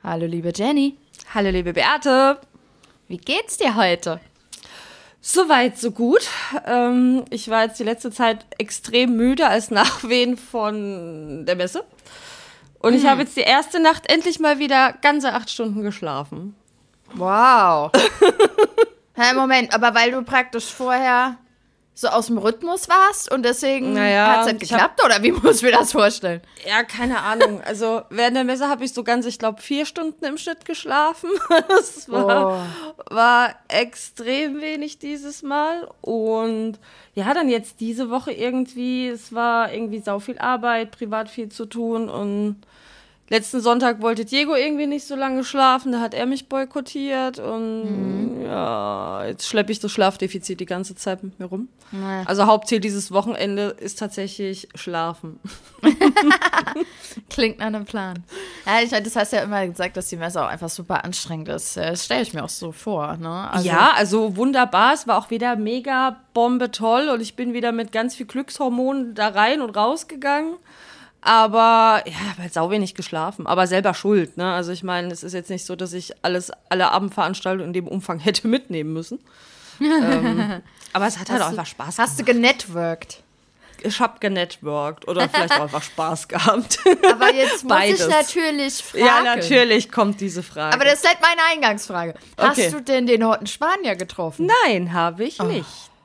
Hallo liebe Jenny. Hallo liebe Beate. Wie geht's dir heute? Soweit, so gut. Ich war jetzt die letzte Zeit extrem müde als Nachwehen von der Messe. Und ich habe jetzt die erste Nacht endlich mal wieder ganze 8 Stunden geschlafen. Wow. Hey, Moment, aber weil du praktisch vorher so aus dem Rhythmus warst und deswegen hat es halt geklappt, oder wie muss ich mir das vorstellen? Ja, keine Ahnung. Also während der Messe habe ich so ganz, ich glaube, 4 Stunden im Schnitt geschlafen. Das war extrem wenig dieses Mal. Und ja, dann jetzt diese Woche irgendwie, es war irgendwie sau viel Arbeit, privat viel zu tun und letzten Sonntag wollte Diego irgendwie nicht so lange schlafen, da hat er mich boykottiert und ja, jetzt schleppe ich das Schlafdefizit die ganze Zeit mit mir rum. Nee. Also Hauptziel dieses Wochenende ist tatsächlich Schlafen. Klingt nach einem Plan. Ja, das hast ja immer gesagt, dass die Messe auch einfach super anstrengend ist. Das stelle ich mir auch so vor, ne? Ja, also wunderbar, es war auch wieder mega Bombe toll und ich bin wieder mit ganz viel Glückshormonen da rein und rausgegangen. Aber ja, ich habe halt sau wenig geschlafen, aber selber schuld, ne? Also ich meine, es ist jetzt nicht so, dass ich alle Abendveranstaltungen in dem Umfang hätte mitnehmen müssen. Aber es hat halt auch einfach Spaß gemacht. Hast du genetworked? Ich habe genetworked oder vielleicht auch einfach Spaß gehabt. Aber jetzt muss ich natürlich fragen. Ja, natürlich kommt diese Frage. Aber das ist halt meine Eingangsfrage. Okay. Hast du denn den Horten Spanier getroffen? Nein, habe ich nicht.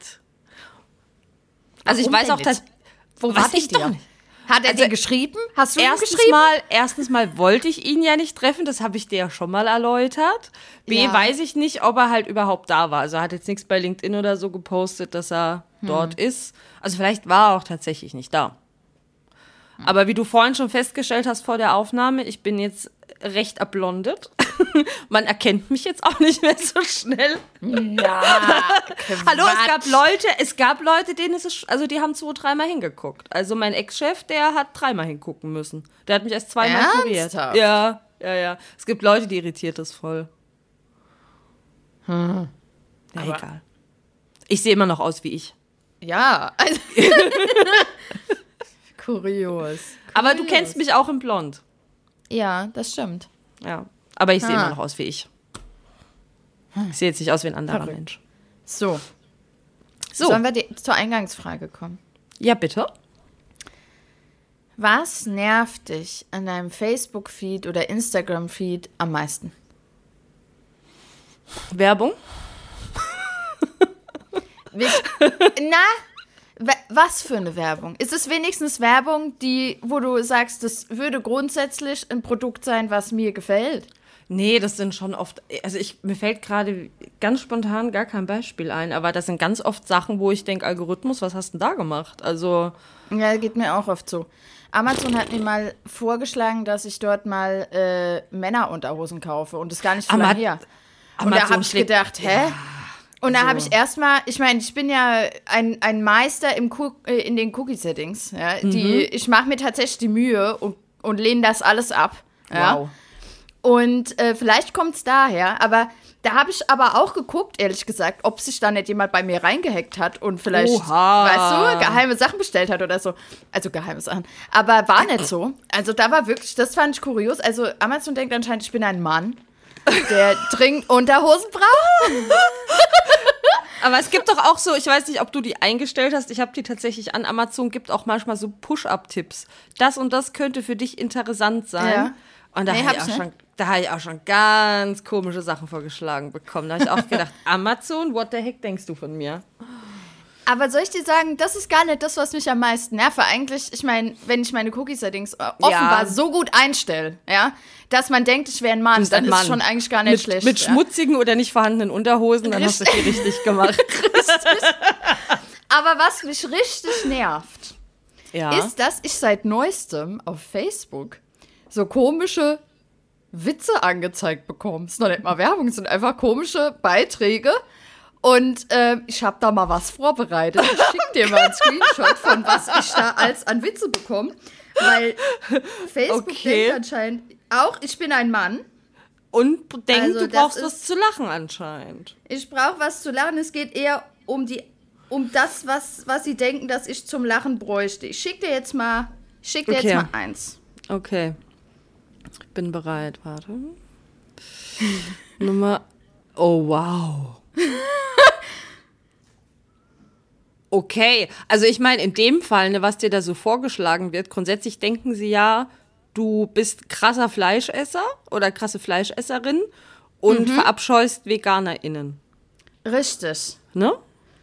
Also ich weiß auch, dass... Wo war ich doch nicht? Hat er dir geschrieben? Hast du ihm geschrieben? Erstens mal wollte ich ihn ja nicht treffen, das habe ich dir ja schon mal erläutert. B, weiß ich nicht, ob er halt überhaupt da war. Also er hat jetzt nichts bei LinkedIn oder so gepostet, dass er dort ist. Also vielleicht war er auch tatsächlich nicht da. Aber wie du vorhin schon festgestellt hast vor der Aufnahme, ich bin jetzt recht erblondet. Man erkennt mich jetzt auch nicht mehr so schnell. Ja, hallo, es gab Leute, denen die haben 2-3 Mal hingeguckt. Also mein Ex-Chef, der hat 3 Mal hingucken müssen. Der hat mich erst 2 Mal kuriert. Ja. Es gibt Leute, die irritiert das voll. Ja, egal. Ich sehe immer noch aus wie ich. Ja. Also Kurios. Aber du kennst mich auch in blond. Ja, das stimmt. Ja, aber ich sehe immer noch aus wie ich. Ich sehe jetzt nicht aus wie ein anderer Mensch. So. Sollen wir zur Eingangsfrage kommen? Ja, bitte. Was nervt dich an deinem Facebook-Feed oder Instagram-Feed am meisten? Werbung. Was für eine Werbung? Ist es wenigstens Werbung, wo du sagst, das würde grundsätzlich ein Produkt sein, was mir gefällt? Nee, das sind schon oft, also mir fällt gerade ganz spontan gar kein Beispiel ein, aber das sind ganz oft Sachen, wo ich denke, Algorithmus, was hast du denn da gemacht? Also ja, geht mir auch oft so. Amazon hat mir mal vorgeschlagen, dass ich dort mal Männerunterhosen kaufe und das gar nicht so lange her. Und da habe ich gedacht, hä? Ja. Und da habe ich erstmal, ich meine, ich bin ja ein Meister in den Cookie-Settings. Ja, ich mache mir tatsächlich die Mühe und lehne das alles ab. Ja. Wow. Und vielleicht kommt es daher, aber da habe ich aber auch geguckt, ehrlich gesagt, ob sich da nicht jemand bei mir reingehackt hat und vielleicht, weißt du, geheime Sachen bestellt hat oder so. Also geheime Sachen. Aber war nicht so. Also da war wirklich, das fand ich kurios. Also Amazon denkt anscheinend, ich bin ein Mann, der dringend Unterhosen braucht. Aber es gibt doch auch so, ich weiß nicht, ob du die eingestellt hast, ich habe die tatsächlich an Amazon, gibt auch manchmal so Push-Up-Tipps. Das und das könnte für dich interessant sein. Ja. Und da habe ich auch schon ganz komische Sachen vorgeschlagen bekommen. Da habe ich auch gedacht, Amazon, what the heck denkst du von mir? Aber soll ich dir sagen, das ist gar nicht das, was mich am meisten nervt. Eigentlich, ich meine, wenn ich meine Cookie-Settings offenbar so gut einstelle, ja, dass man denkt, ich wäre ein Mann, dann ist es schon eigentlich gar nicht schlecht. Mit schmutzigen oder nicht vorhandenen Unterhosen, dann hast du die richtig gemacht. Richtig. Aber was mich richtig nervt, ist, dass ich seit Neuestem auf Facebook so komische Witze angezeigt bekomme. Es ist noch nicht mal Werbung, es sind einfach komische Beiträge. Und ich habe da mal was vorbereitet. Ich schicke dir mal einen Screenshot von was ich da an Witze bekomme. Weil Facebook denkt anscheinend auch, ich bin ein Mann. Und denkt, du brauchst was zu lachen anscheinend. Ich brauche was zu lachen. Es geht eher um das, was sie denken, dass ich zum Lachen bräuchte. Ich schicke dir jetzt mal eins. Okay. Ich bin bereit, warte. Oh, wow. Okay, also ich meine, in dem Fall, ne, was dir da so vorgeschlagen wird, grundsätzlich denken sie ja, du bist krasser Fleischesser oder krasse Fleischesserin und verabscheust VeganerInnen. Richtig. Ne?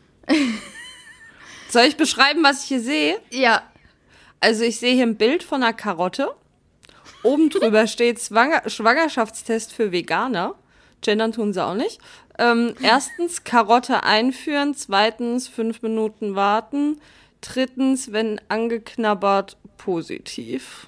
Soll ich beschreiben, was ich hier sehe? Ja. Also ich sehe hier ein Bild von einer Karotte. Oben drüber steht Schwangerschaftstest für Veganer. Gendern tun sie auch nicht. Erstens, Karotte einführen. Zweitens, 5 Minuten warten. Drittens, wenn angeknabbert, positiv.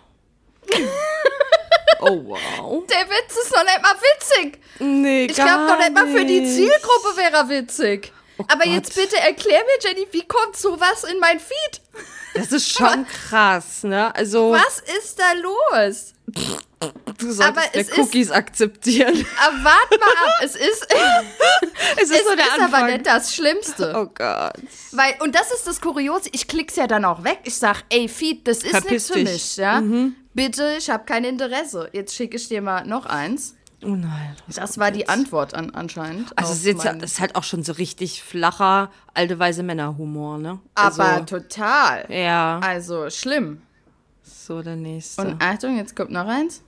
Oh, wow. Der Witz ist noch nicht mal witzig. Nee, ich glaube noch nicht mal für die Zielgruppe wäre er witzig. Oh aber Gott. jetzt bitte erklär mir, Jenny, wie kommt sowas in mein Feed? Das ist schon krass, ne? Also, was ist da los? du solltest Cookies akzeptieren. Aber warte mal ab, es ist so der Anfang. Aber nicht das Schlimmste. Oh Gott. Und das ist das Kuriose, ich klick's ja dann auch weg. Ich sag, ey, Feed, das ist nichts für mich, ja? Bitte, ich habe kein Interesse. Jetzt schicke ich dir mal noch eins. Oh nein. Das war die Antwort anscheinend. Also das ist halt auch schon so richtig flacher, alte, weise Männerhumor, ne? Aber also, total. Ja. Also schlimm. So, der nächste. Und Achtung, jetzt kommt noch eins.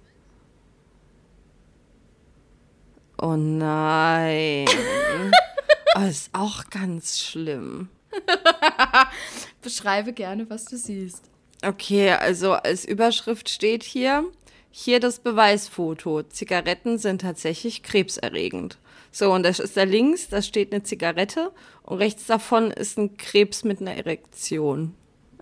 Oh nein. Oh, ist auch ganz schlimm. Beschreibe gerne, was du siehst. Okay, also als Überschrift steht hier das Beweisfoto. Zigaretten sind tatsächlich krebserregend. So, und das ist da links, da steht eine Zigarette und rechts davon ist ein Krebs mit einer Erektion.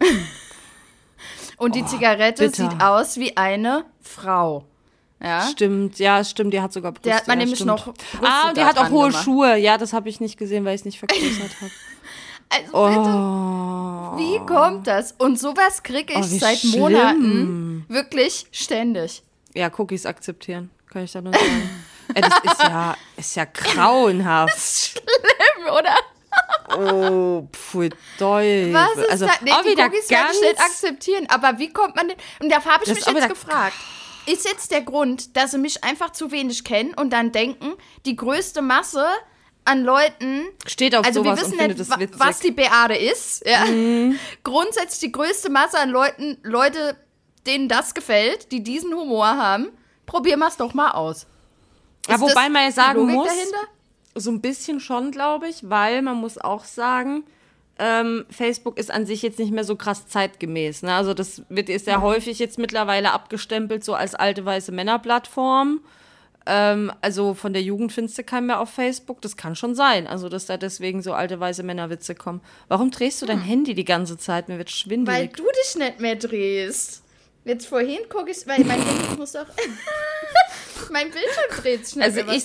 Und die Zigarette bitter. sieht aus wie eine Frau. Ja? Stimmt, die hat sogar Brüste. Der hat man ja, nämlich stimmt. noch Brüste die hat auch hohe gemacht. Schuhe. Ja, das habe ich nicht gesehen, weil ich es nicht vergrößert habe. Also bitte, wie kommt das? Und sowas kriege ich seit schlimm. Monaten wirklich ständig. Ja, Cookies akzeptieren, kann ich da nur sagen. Das ist ja grauenhaft. Das ist schlimm, oder? Oh, pfui, Teufel. Was ist also, das? Nee, die wieder Cookies werde ich nicht akzeptieren. Aber wie kommt man denn? Und da habe ich mich jetzt gefragt. Ist jetzt der Grund, dass sie mich einfach zu wenig kennen und dann denken, die größte Masse an Leuten steht auf also sowas wir wissen und findet nicht, es witzig. was die Beate ist. Ja. Grundsätzlich die größte Masse an Leute, denen das gefällt, die diesen Humor haben, probieren wir es doch mal aus. Ja, wobei man ja sagen muss, dahinter? so ein bisschen schon, glaube ich, weil man muss auch sagen, Facebook ist an sich jetzt nicht mehr so krass zeitgemäß. Ne? Also das ist ja häufig jetzt mittlerweile abgestempelt so als alte weiße Männerplattform. Also von der Jugend findest du keinen mehr auf Facebook. Das kann schon sein, also dass da deswegen so alte weiße Männerwitze kommen. Warum drehst du dein Handy die ganze Zeit? Mir wird schwindelig. Weil du dich nicht mehr drehst. Jetzt vorhin gucke ich, weil mein Handy muss doch... Mein Bildschirm dreht sich nicht Also mehr. ich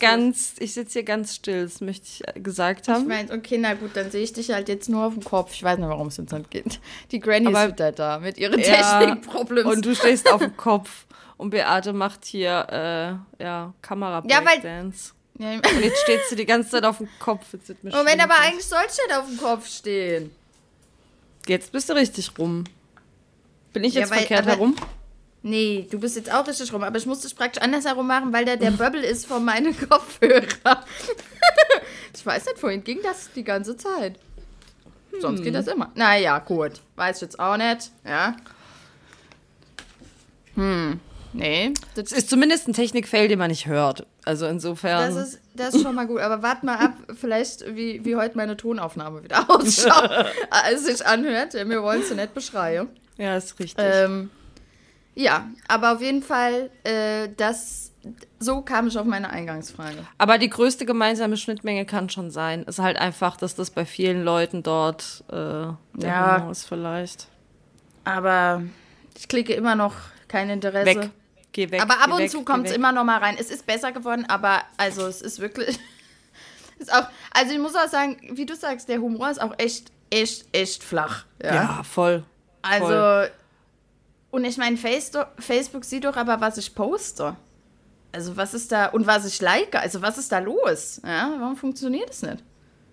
sitze hier ganz still, das möchte ich gesagt haben. Ich meine, okay, na gut, dann sehe ich dich halt jetzt nur auf dem Kopf. Ich weiß nicht, warum es jetzt nicht geht. Die Granny ist wieder da mit ihren Technikproblemen. Und du stehst auf dem Kopf und Beate macht hier Kamera-Breakdance. Ja. Und jetzt steht sie die ganze Zeit auf dem Kopf. Moment, aber eigentlich soll ich nicht auf dem Kopf stehen. Jetzt bist du richtig rum. Bin ich jetzt verkehrt herum? Nee, du bist jetzt auch richtig rum, aber ich muss das praktisch andersherum machen, weil da der Bubble ist von meinen Kopfhörer. Ich weiß nicht, vorhin ging das die ganze Zeit. Sonst geht das immer. Naja, gut. Weiß ich jetzt auch nicht, ja. Nee. Das ist zumindest ein Technikfail, den man nicht hört. Also insofern. Das ist schon mal gut. Aber warte mal ab, vielleicht wie heute meine Tonaufnahme wieder ausschaut, als sich anhört. Wir wollen es ja nicht beschreiben. Ja, ist richtig. Ja, aber auf jeden Fall, so kam ich auf meine Eingangsfrage. Aber die größte gemeinsame Schnittmenge kann schon sein. Ist halt einfach, dass das bei vielen Leuten dort der Humor ist vielleicht. Aber ich klicke immer noch kein Interesse. Weg. Geh weg. Aber ab und zu kommt es immer noch mal rein. Es ist besser geworden, aber also es ist wirklich... ist auch, also ich muss auch sagen, wie du sagst, der Humor ist auch echt flach. Ja, voll. Also... Und ich meine, Facebook sieht doch aber, was ich poste. Also was ist da, und was ich like, also was ist da los? Ja, warum funktioniert das nicht?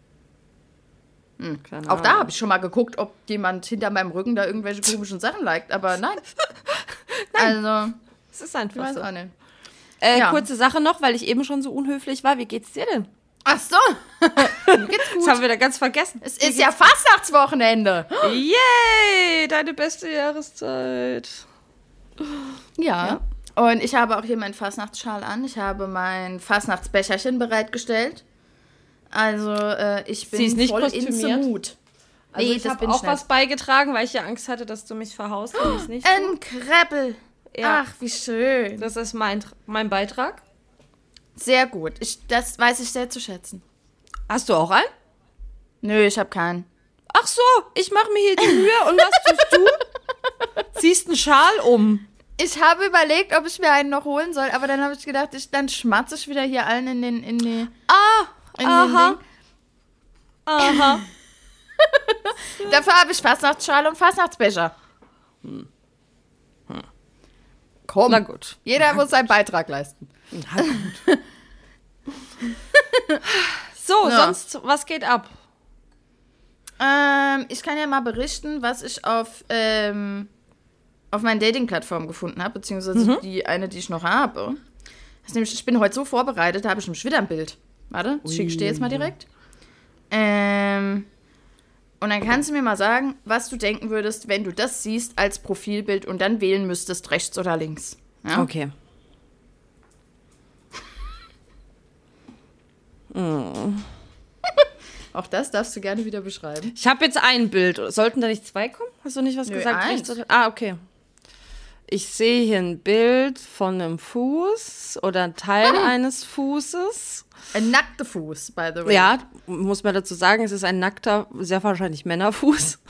Auch da habe ich schon mal geguckt, ob jemand hinter meinem Rücken da irgendwelche komischen Sachen liked, aber nein. Nein. Also, es ist einfach ich weiß so. auch nicht. Kurze Sache noch, weil ich eben schon so unhöflich war. Wie geht's dir denn? Ach so. Mir geht's gut. Das haben wir da ganz vergessen. Es ist ja Fastnachtswochenende. Yay, deine beste Jahreszeit. Ja. Und ich habe auch hier meinen Fastnachtsschal an. Ich habe mein Fastnachtsbecherchen bereitgestellt. Also ich bin Sie ist nicht voll in the kostümiert? mood. Also ich habe auch was beigetragen, weil ich ja Angst hatte, dass du mich verhaust, wenn ich es nicht tue. Ein Kreppel. Ja. Ach, wie schön. Das ist mein Beitrag. Sehr gut. Das weiß ich sehr zu schätzen. Hast du auch einen? Nö, ich habe keinen. Ach so, ich mache mir hier die Mühe. Und was tust du? Ziehst einen Schal um. Ich habe überlegt, ob ich mir einen noch holen soll, aber dann habe ich gedacht, dann schmatze ich wieder hier allen in die Aha. Aha. Dafür habe ich Fastnachtsschal und Fastnachtsbecher. Komm. Na gut. Jeder muss seinen Beitrag leisten. Na gut. So, sonst, was geht ab? Ich kann ja mal berichten, was ich auf meinen Dating-Plattformen gefunden habe, beziehungsweise die ich noch habe. Das ist nämlich, ich bin heute so vorbereitet, da habe ich nämlich wieder ein Bild. Warte, das schicke ich dir jetzt mal direkt. Und dann kannst du mir mal sagen, was du denken würdest, wenn du das siehst als Profilbild und dann wählen müsstest, rechts oder links. Ja? Okay. Auch das darfst du gerne wieder beschreiben. Ich habe jetzt ein Bild. Sollten da nicht zwei kommen? Hast du nicht was gesagt? eins. Okay. Ich sehe hier ein Bild von einem Fuß oder ein Teil eines Fußes. Ein nackter Fuß, by the way. Ja, muss man dazu sagen, es ist ein nackter, sehr wahrscheinlich Männerfuß.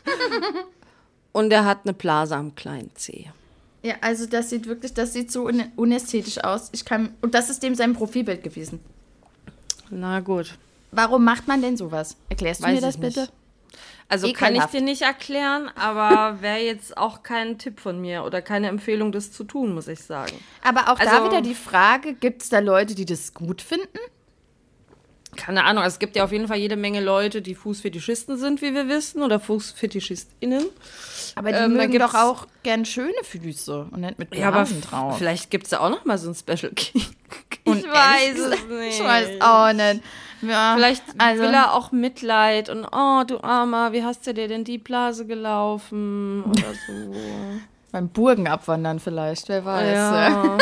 Und er hat eine Blase am kleinen Zeh. Ja, also das sieht so unästhetisch aus. Und das ist dem sein Profilbild gewesen. Na gut. Warum macht man denn sowas? Erklärst du mir das bitte? Nicht. Also kann ich dir nicht erklären, aber wäre jetzt auch kein Tipp von mir oder keine Empfehlung, das zu tun, muss ich sagen. Aber auch da wieder die Frage, gibt es da Leute, die das gut finden? Keine Ahnung, es gibt ja auf jeden Fall jede Menge Leute, die Fußfetischisten sind, wie wir wissen, oder FußfetischistInnen. Aber die mögen doch auch gern schöne Füße und nicht mit Blasen drauf. Vielleicht gibt es da auch noch mal so ein Special King. Ich weiß es nicht. Ich weiß auch nicht. Ja, vielleicht will er auch Mitleid und oh, du Armer, wie hast du dir denn die Blase gelaufen oder so. Beim Burgen abwandern vielleicht, wer weiß. Ja.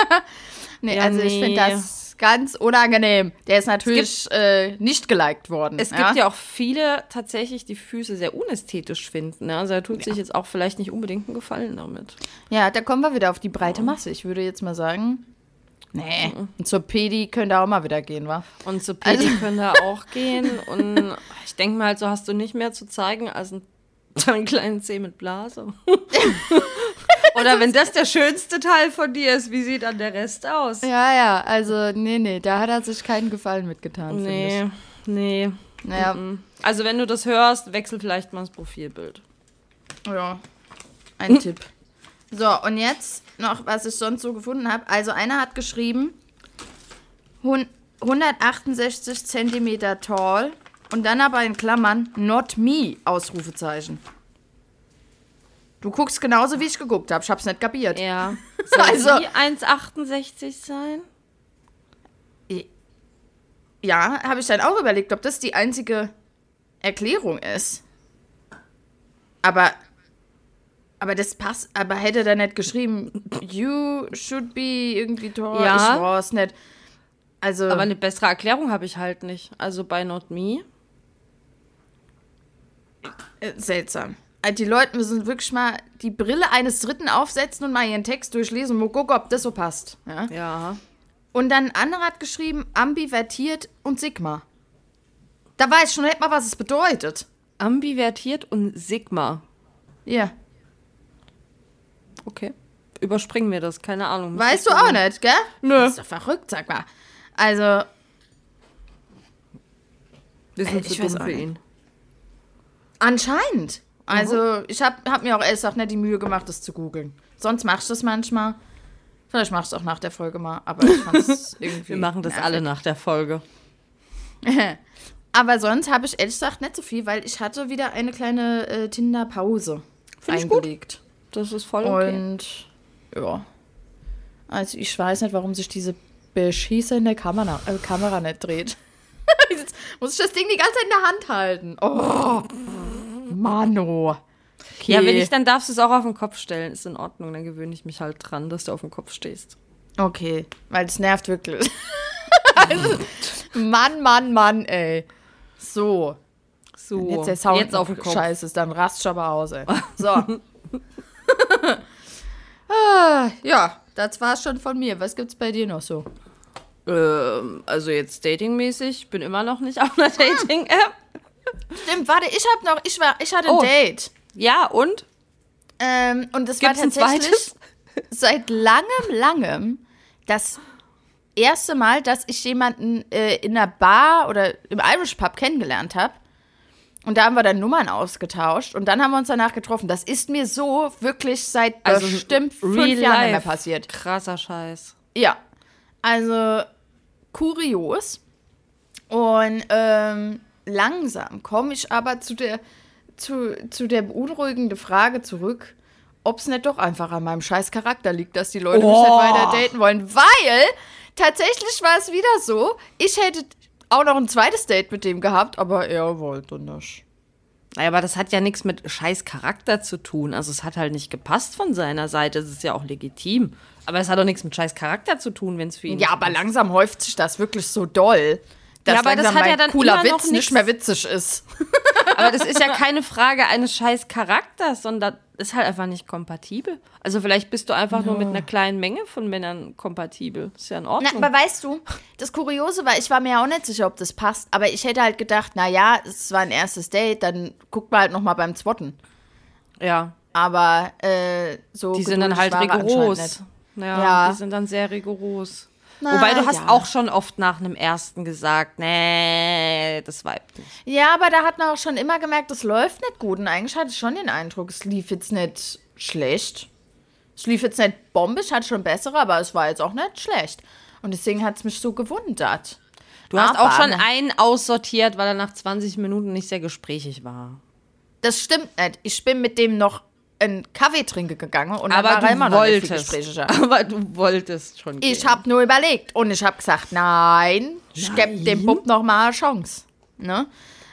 Ich finde das ganz unangenehm. Der ist natürlich nicht geliked worden. Es gibt ja auch viele tatsächlich, die Füße sehr unästhetisch finden. Also er tut sich jetzt auch vielleicht nicht unbedingt einen Gefallen damit. Ja, da kommen wir wieder auf die breite Masse. Ich würde jetzt mal sagen, nee. Und zur Pedi könnte auch mal wieder gehen, wa? Und zur Pedi könnte auch gehen. Und ich denke mal, halt, so hast du nicht mehr zu zeigen als einen kleinen Zeh mit Blase. Oder wenn das der schönste Teil von dir ist, wie sieht dann der Rest aus? Ja, also nee, da hat er sich keinen Gefallen mitgetan, finde ich. Nee. Naja. Also wenn du das hörst, wechsel vielleicht mal das Profilbild. Ja, ein Tipp. So, und jetzt noch, was ich sonst so gefunden habe. Also einer hat geschrieben, 168 Zentimeter tall und dann aber in Klammern, not me, Ausrufezeichen. Du guckst genauso, wie ich geguckt habe. Ich hab's nicht kapiert. Ja. Soll Also die 1,68 sein? Ja, habe ich dann auch überlegt, ob das die einzige Erklärung ist. Aber das passt, aber hätte er nicht geschrieben, you should be irgendwie tall. Ja. Ich weiß nicht. Also, Aber eine bessere Erklärung habe ich halt nicht. Also bei Not Me. Seltsam. Also die Leute müssen wirklich mal die Brille eines Dritten aufsetzen und mal ihren Text durchlesen und mal gucken, ob das so passt. Ja. Und dann ein anderer hat geschrieben, ambivertiert und Sigma. Da weiß ich schon nicht mal, was es bedeutet. Ambivertiert und Sigma. Ja. Okay. Überspringen wir das, keine Ahnung. Weißt du auch nicht, gell? Nö. Das ist doch verrückt, sag mal. Also, Wir sind ich zu weiß dumm auch für nicht. ihn. anscheinend. Also, ich hab mir auch ehrlich gesagt nicht die Mühe gemacht, das zu googeln. Sonst mach ich das manchmal. Vielleicht mach ich es auch nach der Folge mal, aber ich fand es irgendwie Wir machen das nervig. alle nach der Folge. Aber sonst habe ich ehrlich gesagt nicht so viel, weil ich hatte wieder eine kleine Tinder-Pause Find ich gut. eingelegt. Das ist voll okay. Und ja. Also ich weiß nicht, warum sich diese beschießende Kamera nicht dreht. Jetzt muss ich das Ding die ganze Zeit in der Hand halten. Oh, Mano. Okay. Ja, wenn nicht, dann darfst du es auch auf den Kopf stellen. Ist in Ordnung, dann gewöhne ich mich halt dran, dass du auf dem Kopf stehst. Okay, weil es nervt wirklich. Also, Mann, ey. So. So, Jetzt der Sound jetzt auf den Kopf. Scheiße, dann rast ich aber aus, ey. So. Ja, das war's schon von mir. Was gibt's bei dir noch so? Also jetzt datingmäßig, bin immer noch nicht auf einer Dating-App. Stimmt, warte, ich hatte ein Date. Ja, und? Und das Gibt's war ein tatsächlich seit langem das erste Mal, dass ich jemanden in einer Bar oder im Irish Pub kennengelernt habe. Und da haben wir dann Nummern ausgetauscht und dann haben wir uns danach getroffen. Das ist mir so wirklich seit bestimmt 5 Jahren nicht mehr passiert. Krasser Scheiß. Ja, also kurios. Und langsam komme ich aber zu der beunruhigenden Frage zurück, ob es nicht doch einfach an meinem scheiß Charakter liegt, dass die Leute mich nicht weiter daten wollen. Weil tatsächlich war es wieder so, ich hätte auch noch ein zweites Date mit dem gehabt, aber er wollte nicht. Naja, aber das hat ja nichts mit scheiß Charakter zu tun. Also es hat halt nicht gepasst von seiner Seite. Das ist ja auch legitim. Aber es hat auch nichts mit scheiß Charakter zu tun, wenn es für ihn Ja, aber langsam häuft sich das wirklich so doll, dass aber das hat mein ja dann cooler immer noch Witz nicht mehr witzig ist. Aber das ist ja keine Frage eines scheiß Charakters, sondern ist halt einfach nicht kompatibel. Also vielleicht bist du einfach nur mit einer kleinen Menge von Männern kompatibel. Ist ja in Ordnung. Na, aber weißt du, das Kuriose war, ich war mir auch nicht sicher, ob das passt, aber ich hätte halt gedacht, naja, es war ein erstes Date, dann guckt man halt noch mal beim Zweiten. Ja. Aber so die sind dann halt war er anscheinend rigoros. nicht. Ja, die sind dann sehr rigoros. Wobei du hast auch schon oft nach einem ersten gesagt, nee, das vibet nicht. Ja, aber da hat man auch schon immer gemerkt, das läuft nicht gut. Und eigentlich hatte ich schon den Eindruck, es lief jetzt nicht schlecht. Es lief jetzt nicht bombisch, hatte schon bessere, aber es war jetzt auch nicht schlecht. Und deswegen hat es mich so gewundert. Du hast auch schon einen aussortiert, weil er nach 20 Minuten nicht sehr gesprächig war. Das stimmt nicht. Ich bin mit dem noch einen Kaffee trinken gegangen und aber dann war er immer noch nicht viel wolltest. gesprächiger. Aber du wolltest schon gehen. Ich habe nur überlegt und ich habe gesagt, nein, ich gebe dem Bub noch mal eine Chance. Ne?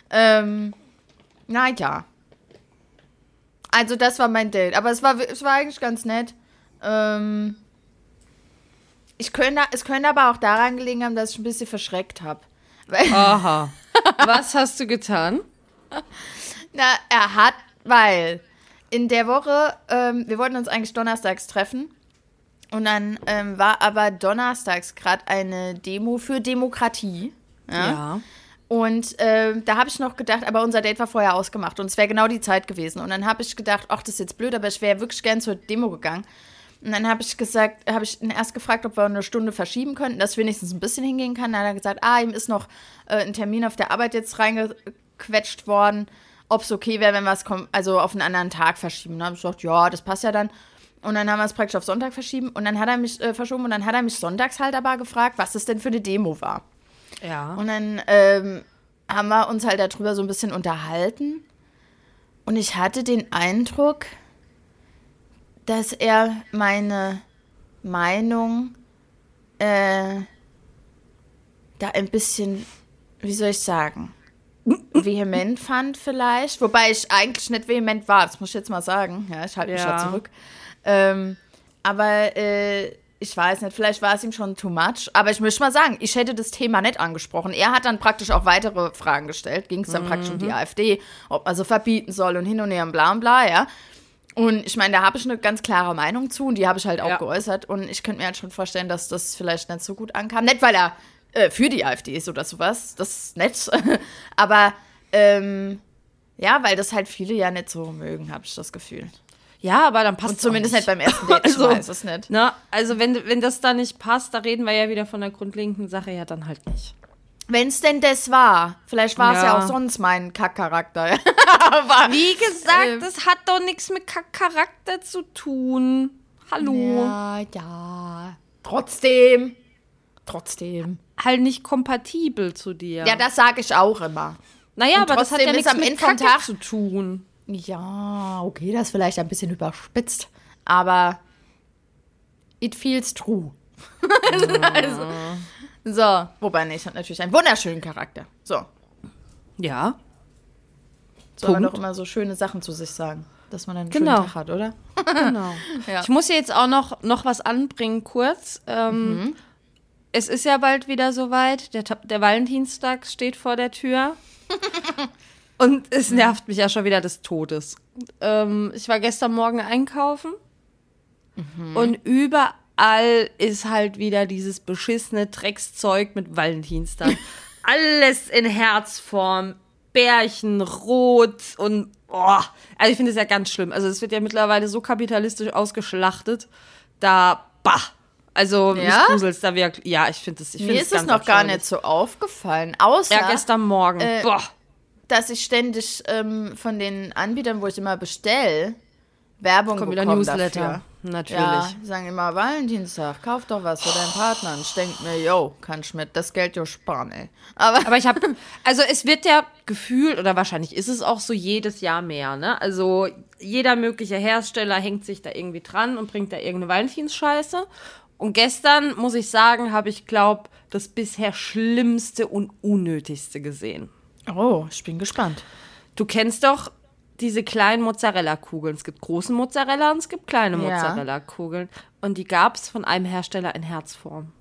Naja. Also das war mein Date. Aber es war eigentlich ganz nett. Es könnte aber auch daran gelegen haben, dass ich ein bisschen verschreckt habe. Aha. Was hast du getan? Na, weil in der Woche, wir wollten uns eigentlich donnerstags treffen und dann war aber donnerstags gerade eine Demo für Demokratie. Ja. Und da habe ich noch gedacht, aber unser Date war vorher ausgemacht und es wäre genau die Zeit gewesen. Und dann habe ich gedacht, ach, das ist jetzt blöd, aber ich wäre wirklich gern zur Demo gegangen. Und dann habe ich ihn erst gefragt, ob wir eine Stunde verschieben könnten, dass wenigstens ein bisschen hingehen kann. Dann hat er gesagt, ihm ist noch ein Termin auf der Arbeit jetzt reingequetscht worden, ob es okay wäre, wenn wir es also auf einen anderen Tag verschieben. Dann habe ich gesagt, ja, das passt ja dann. Und dann haben wir es praktisch auf Sonntag verschieben. Und dann hat er mich verschoben und dann hat er mich sonntags halt aber gefragt, was das denn für eine Demo war. Ja. Und dann haben wir uns halt darüber so ein bisschen unterhalten. Und ich hatte den Eindruck, dass er meine Meinung da ein bisschen, wie soll ich sagen, vehement fand vielleicht. Wobei ich eigentlich nicht vehement war, das muss ich jetzt mal sagen. Ja, ich halte mich da zurück. Aber ich weiß nicht, vielleicht war es ihm schon too much. Aber ich möchte mal sagen, ich hätte das Thema nicht angesprochen. Er hat dann praktisch auch weitere Fragen gestellt. Ging es dann praktisch um die AfD, ob man so verbieten soll und hin und her und bla und bla, ja. Und ich meine, da habe ich eine ganz klare Meinung zu und die habe ich halt auch geäußert. Und ich könnte mir halt schon vorstellen, dass das vielleicht nicht so gut ankam. Nicht, weil er für die AfD ist oder sowas, das ist nett. Aber ja, weil das halt viele ja nicht so mögen, habe ich das Gefühl. Ja, aber dann passt es. Und zumindest nicht beim ersten Date, ich weiß es nicht. Na, also wenn das da nicht passt, da reden wir ja wieder von der grundlegenden Sache, ja dann halt nicht. Wenn es denn das war. Vielleicht war es ja auch sonst mein Kackcharakter. Wie gesagt, das hat doch nichts mit Charakter zu tun. Hallo. Ja. Trotzdem. Halt nicht kompatibel zu dir. Ja, das sage ich auch immer. Naja, und aber das hat ja nichts mit Kacke Tag zu tun. Ja, okay, das ist vielleicht ein bisschen überspitzt. Aber it feels true. Also, so, wobei, nee, ich habe natürlich einen wunderschönen Charakter. So. Ja. Soll man doch immer so schöne Sachen zu sich sagen, dass man einen schönen Tag hat, oder? Genau. Ja. Ich muss jetzt auch noch was anbringen, kurz. Es ist ja bald wieder soweit. Der Valentinstag steht vor der Tür. Und es nervt mich ja schon wieder des Todes. Ich war gestern Morgen einkaufen. Und überall ist halt wieder dieses beschissene Dreckszeug mit Valentinstag. Alles in Herzform, Bärchen, rot und also ich finde es ja ganz schlimm. Also es wird ja mittlerweile so kapitalistisch ausgeschlachtet, Also mich gruselt's da wirklich. Ja, ich finde es Mir ist es noch gar nicht so aufgefallen, außer ja, gestern Morgen. Dass ich ständig von den Anbietern, wo ich immer bestelle, Werbung bekomme wieder Newsletter. Dafür. Natürlich. Ja, die sagen immer, Valentinstag, kauf doch was für deinen Partner. Und ich denke mir, kannst du mir das Geld ja sparen, ey. Aber ich habe, also es wird ja gefühlt, oder wahrscheinlich ist es auch so jedes Jahr mehr, ne? Also jeder mögliche Hersteller hängt sich da irgendwie dran und bringt da irgendeine Valentinsscheiße. Und gestern, muss ich sagen, habe ich, glaube das bisher Schlimmste und Unnötigste gesehen. Oh, ich bin gespannt. Du kennst doch diese kleinen Mozzarella-Kugeln. Es gibt große Mozzarella und es gibt kleine Mozzarella-Kugeln. Und die gab es von einem Hersteller in Herzform.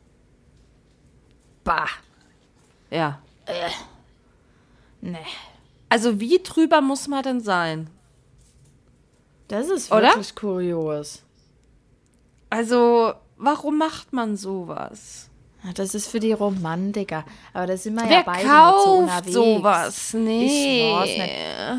Bah. Ja. Nee. Also wie drüber muss man denn sein? Das ist wirklich kurios. Also, warum macht man sowas? Das ist für die Romantiker. Aber da sind wir Wer ja beide kauft nicht so unterwegs. Sowas? Nee. Ich weiß nicht.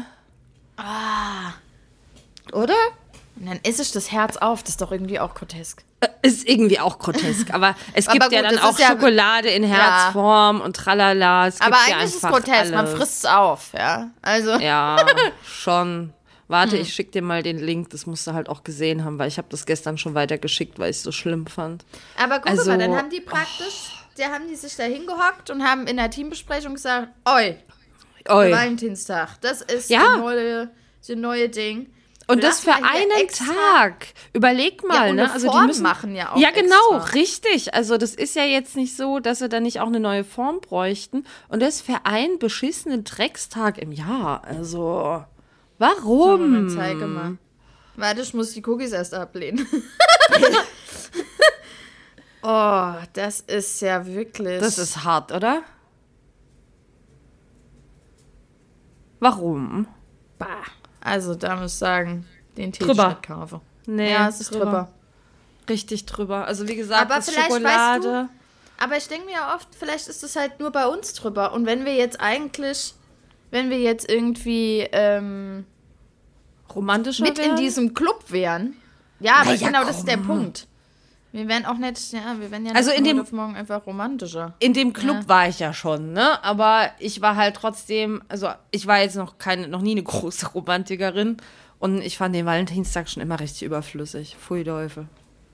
Oder? Und dann esse ich das Herz auf. Das ist doch irgendwie auch grotesk. Ist irgendwie auch grotesk. Aber es gibt ja dann auch Schokolade in Herzform und tralala. Es aber gibt eigentlich ist es grotesk. Man frisst es auf, ja. Also. Ja, schon. Warte, ich schick dir mal den Link. Das musst du halt auch gesehen haben, weil ich habe das gestern schon weitergeschickt, weil ich es so schlimm fand. Aber guck mal, dann haben die haben die sich da hingehockt und haben in der Teambesprechung gesagt, Valentinstag, das ist das neue Ding. Und das für einen Tag. Überleg mal, ne? Also die müssen machen ja auch. Ja, genau, richtig. Also das ist ja jetzt nicht so, dass sie da nicht auch eine neue Form bräuchten. Und das für einen beschissenen Dreckstag im Jahr. Also, warum? Zeige mal. Warte, ich muss die Cookies erst ablehnen. Das ist ja wirklich. Das ist hart, oder? Warum? Bah. Also, da muss ich sagen, den Tee nicht kaufe. Nee, ja, es ist drüber. Richtig drüber. Also, wie gesagt, aber das Schokolade. Weißt du, aber ich denke mir ja oft, vielleicht ist es halt nur bei uns drüber. Und wenn wir jetzt irgendwie romantischer mit in diesem Club wären. Ja, aber genau, das ist der Punkt. Wir wären auch nicht, also nicht auf morgen einfach romantischer. In dem Club war ich ja schon, ne? Aber ich war halt trotzdem, also ich war jetzt noch nie eine große Romantikerin und ich fand den Valentinstag schon immer richtig überflüssig. Pfui Teufel.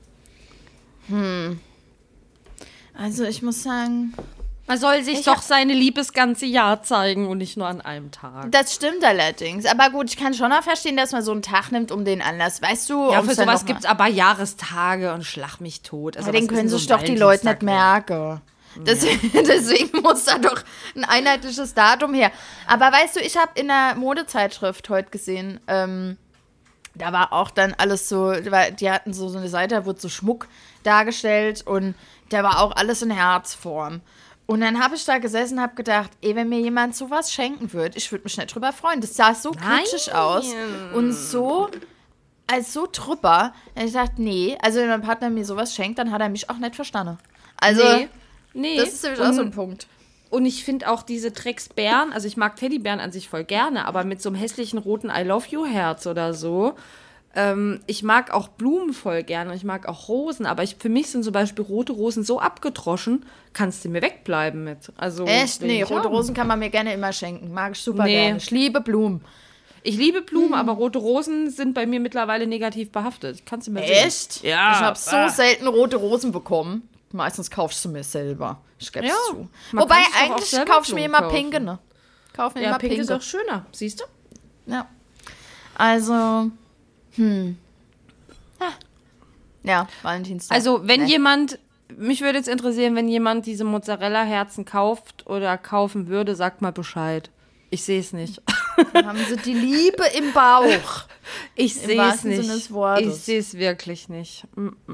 Also ich muss sagen, man soll sich doch seine Liebe das ganze Jahr zeigen und nicht nur an einem Tag. Das stimmt allerdings. Aber gut, ich kann schon auch verstehen, dass man so einen Tag nimmt um den Anlass. Weißt du? Ja, für sowas gibt es aber Jahrestage und schlag mich tot. Also, den können sich doch die Leute nicht merken. Deswegen muss da doch ein einheitliches Datum her. Aber weißt du, ich habe in der Modezeitschrift heute gesehen, da war auch dann alles so, die hatten so eine Seite, da wurde so Schmuck dargestellt und da war auch alles in Herzform. Und dann habe ich da gesessen und habe gedacht, wenn mir jemand sowas schenken würde, ich würde mich nicht drüber freuen. Das sah so kitschig aus und so, als so drüber. Und ich dachte, nee, also wenn mein Partner mir sowas schenkt, dann hat er mich auch nicht verstanden. Also, nee. Das ist nämlich auch so ein Punkt. Und ich finde auch diese Drecksbären, also ich mag Teddybären an sich voll gerne, aber mit so einem hässlichen roten I Love You Herz oder so. Ich mag auch Blumen voll gerne und ich mag auch Rosen, aber für mich sind zum Beispiel rote Rosen so abgedroschen, kannst du mir wegbleiben mit. Also, echt? Nee, rote Rosen kann man mir gerne immer schenken. Mag ich super gerne. Ich liebe Blumen. Ich liebe Blumen, aber rote Rosen sind bei mir mittlerweile negativ behaftet. Kannst du mir sehen. Echt? Ja. Ich habe so selten rote Rosen bekommen. Meistens kaufst du mir selber. Ich gebe es zu. Wobei, eigentlich kaufst du mir immer pinke, ne? Kauf mir immer pinke. Pink ist auch schöner, siehst du? Ja. Also, Ja, Valentinstag. Also, wenn jemand, mich würde jetzt interessieren, wenn jemand diese Mozzarella-Herzen kauft oder kaufen würde, sagt mal Bescheid. Ich sehe es nicht. Dann haben sie die Liebe im Bauch. Ich sehe es nicht. Sinne des Wortes. Ich sehe es wirklich nicht.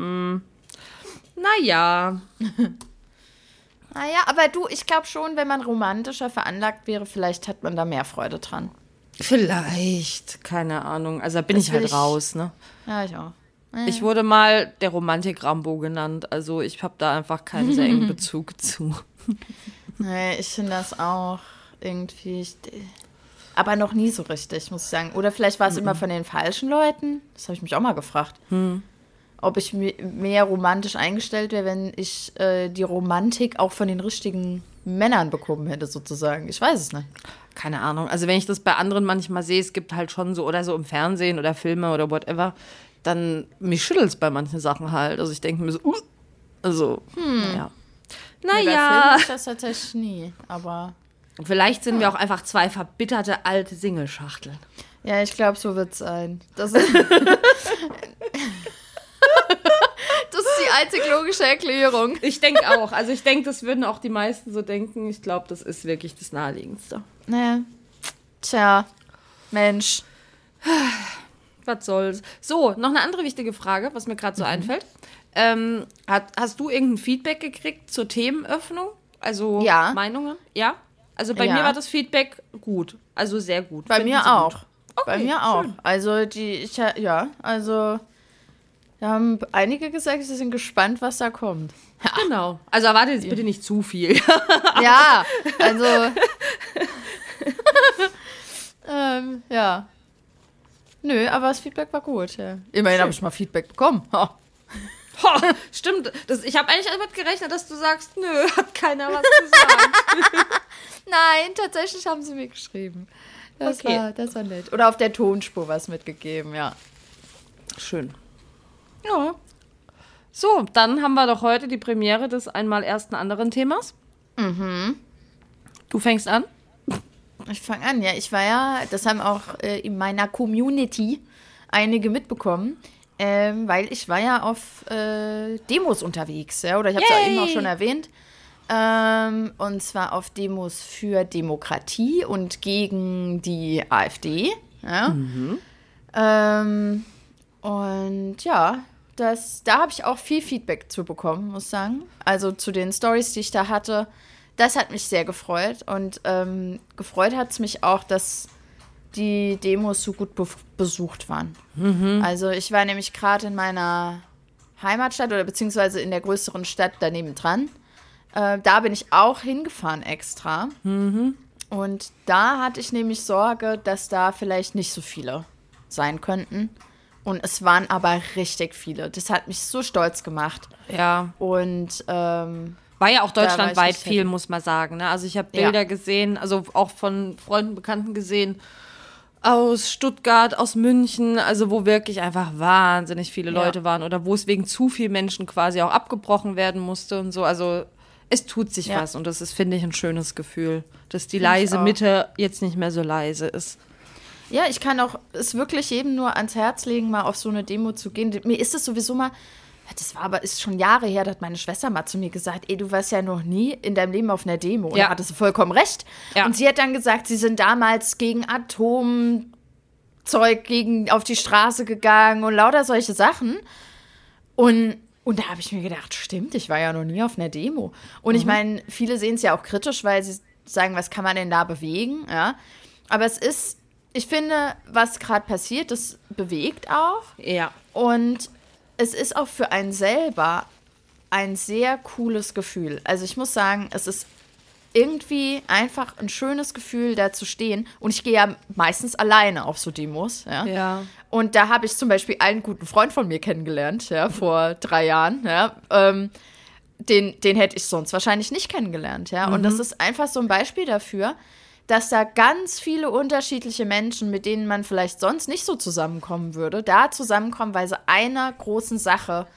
Naja. Naja, aber du, ich glaube schon, wenn man romantischer veranlagt wäre, vielleicht hat man da mehr Freude dran. Vielleicht. Keine Ahnung. Also da bin ich halt raus, ne? Ja, ich auch. Ich wurde mal der Romantik-Rambo genannt. Also ich habe da einfach keinen sehr engen Bezug zu. Nee, ich finde das auch irgendwie... Aber noch nie so richtig, muss ich sagen. Oder vielleicht war es immer von den falschen Leuten. Das habe ich mich auch mal gefragt. Ob ich mehr romantisch eingestellt wäre, wenn ich die Romantik auch von den richtigen Männern bekommen hätte, sozusagen. Ich weiß es nicht. Keine Ahnung. Also wenn ich das bei anderen manchmal sehe, es gibt halt schon so, oder so im Fernsehen oder Filme oder whatever, dann mich schüttelt es bei manchen Sachen halt. Also ich denke mir so, naja. Bei Filmen ist das tatsächlich nie, aber... Vielleicht sind wir auch einfach zwei verbitterte alte Singelschachteln. Ja, ich glaube, so wird es sein. Das ist die einzig logische Erklärung. Ich denke auch. Also ich denke, das würden auch die meisten so denken. Ich glaube, das ist wirklich das Naheliegendste. Naja. Tja, Mensch. Was soll's. So, noch eine andere wichtige Frage, was mir gerade so einfällt. Hast du irgendein Feedback gekriegt zur Themenöffnung? Also Meinungen? Ja? Also bei mir war das Feedback gut. Also sehr gut. Bei mir auch. Okay, bei mir auch. Schön. Also da haben einige gesagt, sie sind gespannt, was da kommt. Ja. Genau. Also erwartet jetzt bitte nicht zu viel. Ja, also ja. Nö, aber das Feedback war gut, ja. Immerhin habe ich mal Feedback bekommen. Stimmt. Ich habe eigentlich damit gerechnet, dass du sagst, nö, hat keiner was gesagt. Nein, tatsächlich haben sie mir geschrieben. Das war nett. Oder auf der Tonspur was mitgegeben, ja. Schön. Ja. So, dann haben wir doch heute die Premiere des einmal ersten anderen Themas. Du fängst an? Ich fange an, ja. Ich war ja, das haben auch in meiner Community einige mitbekommen, weil ich war ja auf Demos unterwegs, ja, oder ich habe es ja eben auch schon erwähnt. Und zwar auf Demos für Demokratie und gegen die AfD. Ja. Und ja, da habe ich auch viel Feedback zu bekommen, muss ich sagen. Also zu den Storys, die ich da hatte. Das hat mich sehr gefreut. Und gefreut hat es mich auch, dass die Demos so gut besucht waren. Also ich war nämlich gerade in meiner Heimatstadt oder beziehungsweise in der größeren Stadt daneben dran. Da bin ich auch hingefahren extra. Und da hatte ich nämlich Sorge, dass da vielleicht nicht so viele sein könnten. Und es waren aber richtig viele. Das hat mich so stolz gemacht. Ja. Und war ja auch deutschlandweit viel, muss man sagen. Ne? Also ich habe Bilder gesehen, also auch von Freunden, Bekannten gesehen, aus Stuttgart, aus München, also wo wirklich einfach wahnsinnig viele Leute waren oder wo es wegen zu vielen Menschen quasi auch abgebrochen werden musste und so. Also es tut sich was und das ist, finde ich, ein schönes Gefühl, dass die leise Mitte jetzt nicht mehr so leise ist. Ja, ich kann auch es wirklich jedem nur ans Herz legen, mal auf so eine Demo zu gehen. Mir ist es sowieso mal, ist schon Jahre her, da hat meine Schwester mal zu mir gesagt, du warst ja noch nie in deinem Leben auf einer Demo. Und da hattest du vollkommen recht. Ja. Und sie hat dann gesagt, sie sind damals gegen Atomzeug auf die Straße gegangen und lauter solche Sachen. Und da habe ich mir gedacht, stimmt, ich war ja noch nie auf einer Demo. Und ich meine, viele sehen es ja auch kritisch, weil sie sagen, was kann man denn da bewegen? Ja? Aber ich finde, was gerade passiert, das bewegt auch. Ja. Und es ist auch für einen selber ein sehr cooles Gefühl. Also ich muss sagen, es ist irgendwie einfach ein schönes Gefühl, da zu stehen. Und ich gehe ja meistens alleine auf so Demos. Ja. Und da habe ich zum Beispiel einen guten Freund von mir kennengelernt, vor 3 Jahren. Ja. Den hätte ich sonst wahrscheinlich nicht kennengelernt. Ja. Und das ist einfach so ein Beispiel dafür, dass da ganz viele unterschiedliche Menschen, mit denen man vielleicht sonst nicht so zusammenkommen würde, da zusammenkommen, weil sie einer großen Sache,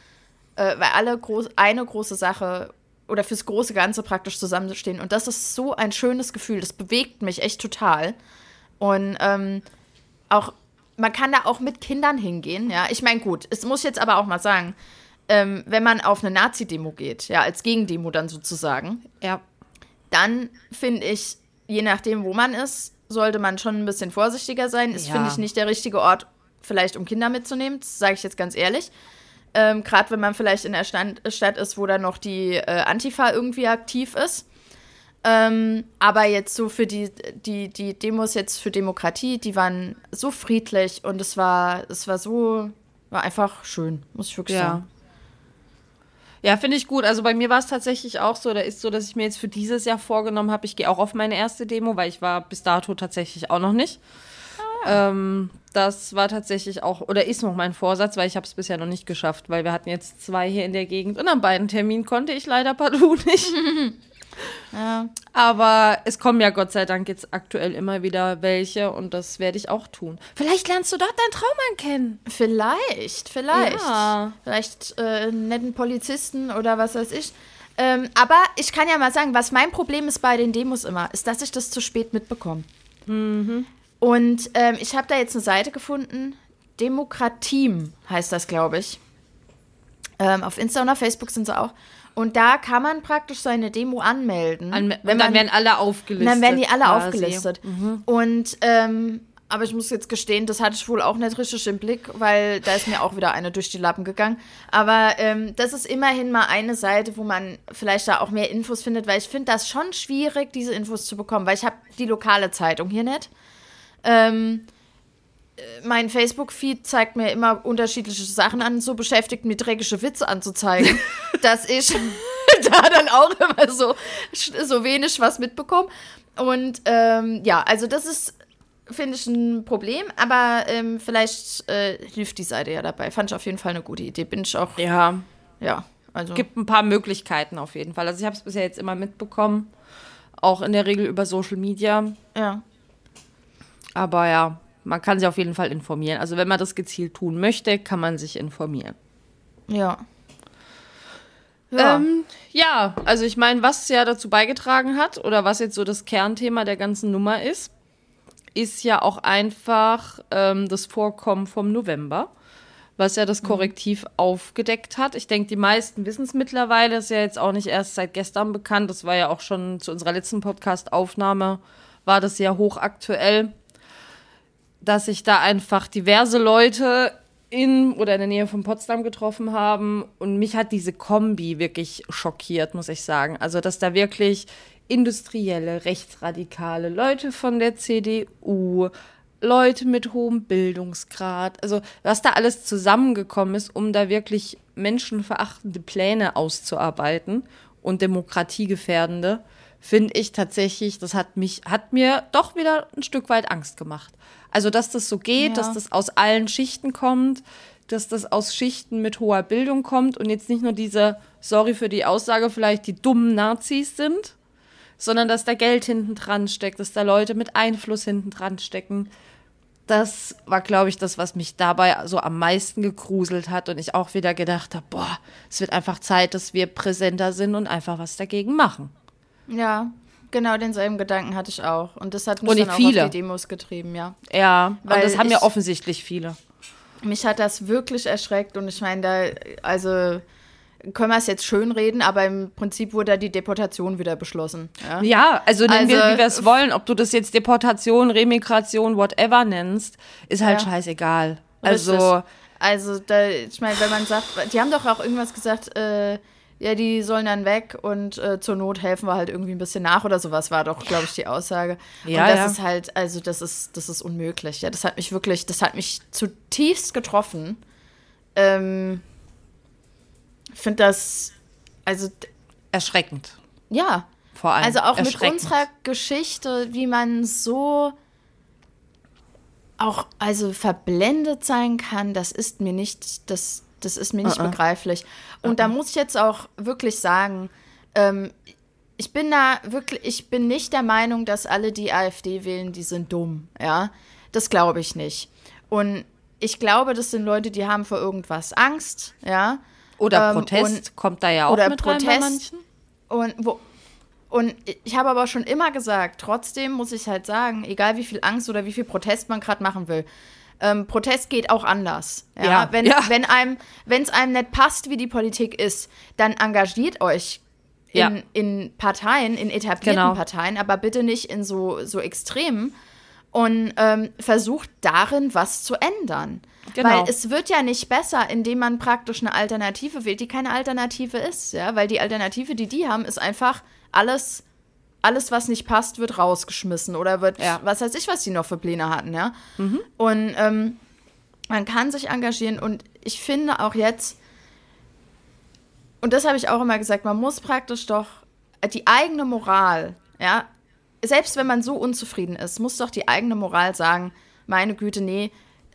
eine große Sache oder fürs große Ganze praktisch zusammenstehen. Und das ist so ein schönes Gefühl. Das bewegt mich echt total. Und auch man kann da auch mit Kindern hingehen, ja. Ich meine, gut, es muss jetzt aber auch mal sagen, wenn man auf eine Nazi-Demo geht, ja, als Gegendemo dann sozusagen, Ja. dann finde ich, je nachdem, wo man ist, sollte man schon ein bisschen vorsichtiger sein. Ist, finde ich, nicht der richtige Ort, vielleicht um Kinder mitzunehmen, das sage ich jetzt ganz ehrlich. Gerade wenn man vielleicht in der Stadt ist, wo dann noch die Antifa irgendwie aktiv ist. Aber jetzt so für die Demos jetzt für Demokratie, die waren so friedlich und es war einfach schön, muss ich wirklich sagen. Ja, finde ich gut. Also bei mir war es tatsächlich auch so, da ist so, dass ich mir jetzt für dieses Jahr vorgenommen habe, ich gehe auch auf meine erste Demo, weil ich war bis dato tatsächlich auch noch nicht. Das war tatsächlich auch, oder ist noch mein Vorsatz, weil ich habe es bisher noch nicht geschafft, weil wir hatten jetzt 2 hier in der Gegend und an beiden Terminen konnte ich leider partout nicht. Ja. Aber es kommen ja Gott sei Dank jetzt aktuell immer wieder welche und das werde ich auch tun. Vielleicht lernst du dort deinen Traummann kennen. Vielleicht. Ja. Vielleicht einen netten Polizisten oder was weiß ich. Aber ich kann ja mal sagen, was mein Problem ist bei den Demos immer, ist, dass ich das zu spät mitbekomme. Mhm. Und ich habe da jetzt eine Seite gefunden, Demokratiem heißt das, glaube ich. Auf Insta und auf Facebook sind sie auch. Und da kann man praktisch seine Demo anmelden. Und dann werden alle aufgelistet. Dann werden die alle quasi aufgelistet. Und, aber ich muss jetzt gestehen, das hatte ich wohl auch nicht richtig im Blick, weil da ist mir auch wieder eine durch die Lappen gegangen. Aber das ist immerhin mal eine Seite, wo man vielleicht da auch mehr Infos findet, weil ich finde das schon schwierig, diese Infos zu bekommen, weil ich habe die lokale Zeitung hier nicht. Mein Facebook-Feed zeigt mir immer unterschiedliche Sachen an, so beschäftigt, mir dreckige Witze anzuzeigen, dass ich da dann auch immer so wenig was mitbekomme. Und ja, also das ist, finde ich, ein Problem, aber vielleicht hilft die Seite ja dabei. Fand ich auf jeden Fall eine gute Idee. Bin ich auch, Ja, also. gibt ein paar Möglichkeiten auf jeden Fall. Also ich habe es bisher jetzt immer mitbekommen, auch in der Regel über Social Media. Ja. Aber ja, man kann sich auf jeden Fall informieren. Also wenn man das gezielt tun möchte, kann man sich informieren. Ja. Ja, also ich meine, was ja dazu beigetragen hat oder was jetzt so das Kernthema der ganzen Nummer ist ja auch einfach das Vorkommen vom November, was ja das Korrektiv aufgedeckt hat. Ich denke, die meisten wissen es mittlerweile, ist ja jetzt auch nicht erst seit gestern bekannt. Das war ja auch schon zu unserer letzten Podcast-Aufnahme, war das ja hochaktuell, dass sich da einfach diverse Leute in oder in der Nähe von Potsdam getroffen haben. Und mich hat diese Kombi wirklich schockiert, muss ich sagen. Also, dass da wirklich industrielle, rechtsradikale Leute von der CDU, Leute mit hohem Bildungsgrad, also was da alles zusammengekommen ist, um da wirklich menschenverachtende Pläne auszuarbeiten und demokratiegefährdende, finde ich tatsächlich, das hat mir doch wieder ein Stück weit Angst gemacht. Also, dass das so geht, dass das aus allen Schichten kommt, dass das aus Schichten mit hoher Bildung kommt und jetzt nicht nur diese, sorry für die Aussage, vielleicht die dummen Nazis sind, sondern dass da Geld hinten dran steckt, dass da Leute mit Einfluss hinten dran stecken. Das war, glaube ich, das, was mich dabei so am meisten gegruselt hat und ich auch wieder gedacht habe, boah, es wird einfach Zeit, dass wir präsenter sind und einfach was dagegen machen. Ja, genau denselben Gedanken hatte ich auch. Und das hat mich dann auch auf die Demos getrieben, ja. Ja, weil und das haben ja offensichtlich viele. Mich hat das wirklich erschreckt und ich meine, also können wir es jetzt schönreden, aber im Prinzip wurde da die Deportation wieder beschlossen. Ja, also nennen wir, wie wir es wollen, ob du das jetzt Deportation, Remigration, whatever nennst, ist halt scheißegal. Also ich meine, wenn man sagt, die haben doch auch irgendwas gesagt, ja, die sollen dann weg und zur Not helfen wir halt irgendwie ein bisschen nach oder sowas, war doch, glaube ich, die Aussage. Ja, und das ist halt, also das ist unmöglich. Ja, das hat mich zutiefst getroffen. Ich finde das, also erschreckend. Ja. Vor allem also auch mit unserer Geschichte, wie man so auch also verblendet sein kann, das ist mir nicht, das ist mir nicht begreiflich. Und da muss ich jetzt auch wirklich sagen, ich bin nicht der Meinung, dass alle, die AfD wählen, die sind dumm. Ja, das glaube ich nicht. Und ich glaube, das sind Leute, die haben vor irgendwas Angst. Ja. Oder Protest kommt da ja auch mit rein bei manchen. Und ich habe aber schon immer gesagt, trotzdem muss ich halt sagen, egal wie viel Angst oder wie viel Protest man gerade machen will, Protest geht auch anders. Ja? Wenn es einem nicht passt, wie die Politik ist, dann engagiert euch in Parteien, in etablierten Parteien, aber bitte nicht in so Extremen und versucht darin was zu ändern. Genau. Weil es wird ja nicht besser, indem man praktisch eine Alternative wählt, die keine Alternative ist. Ja? Weil die Alternative, die haben, ist einfach alles, was nicht passt, wird rausgeschmissen oder wird, was weiß ich, was die noch für Pläne hatten, ja. Und man kann sich engagieren und ich finde auch jetzt, und das habe ich auch immer gesagt, man muss praktisch doch die eigene Moral, ja, selbst wenn man so unzufrieden ist, muss doch die eigene Moral sagen, meine Güte, nee,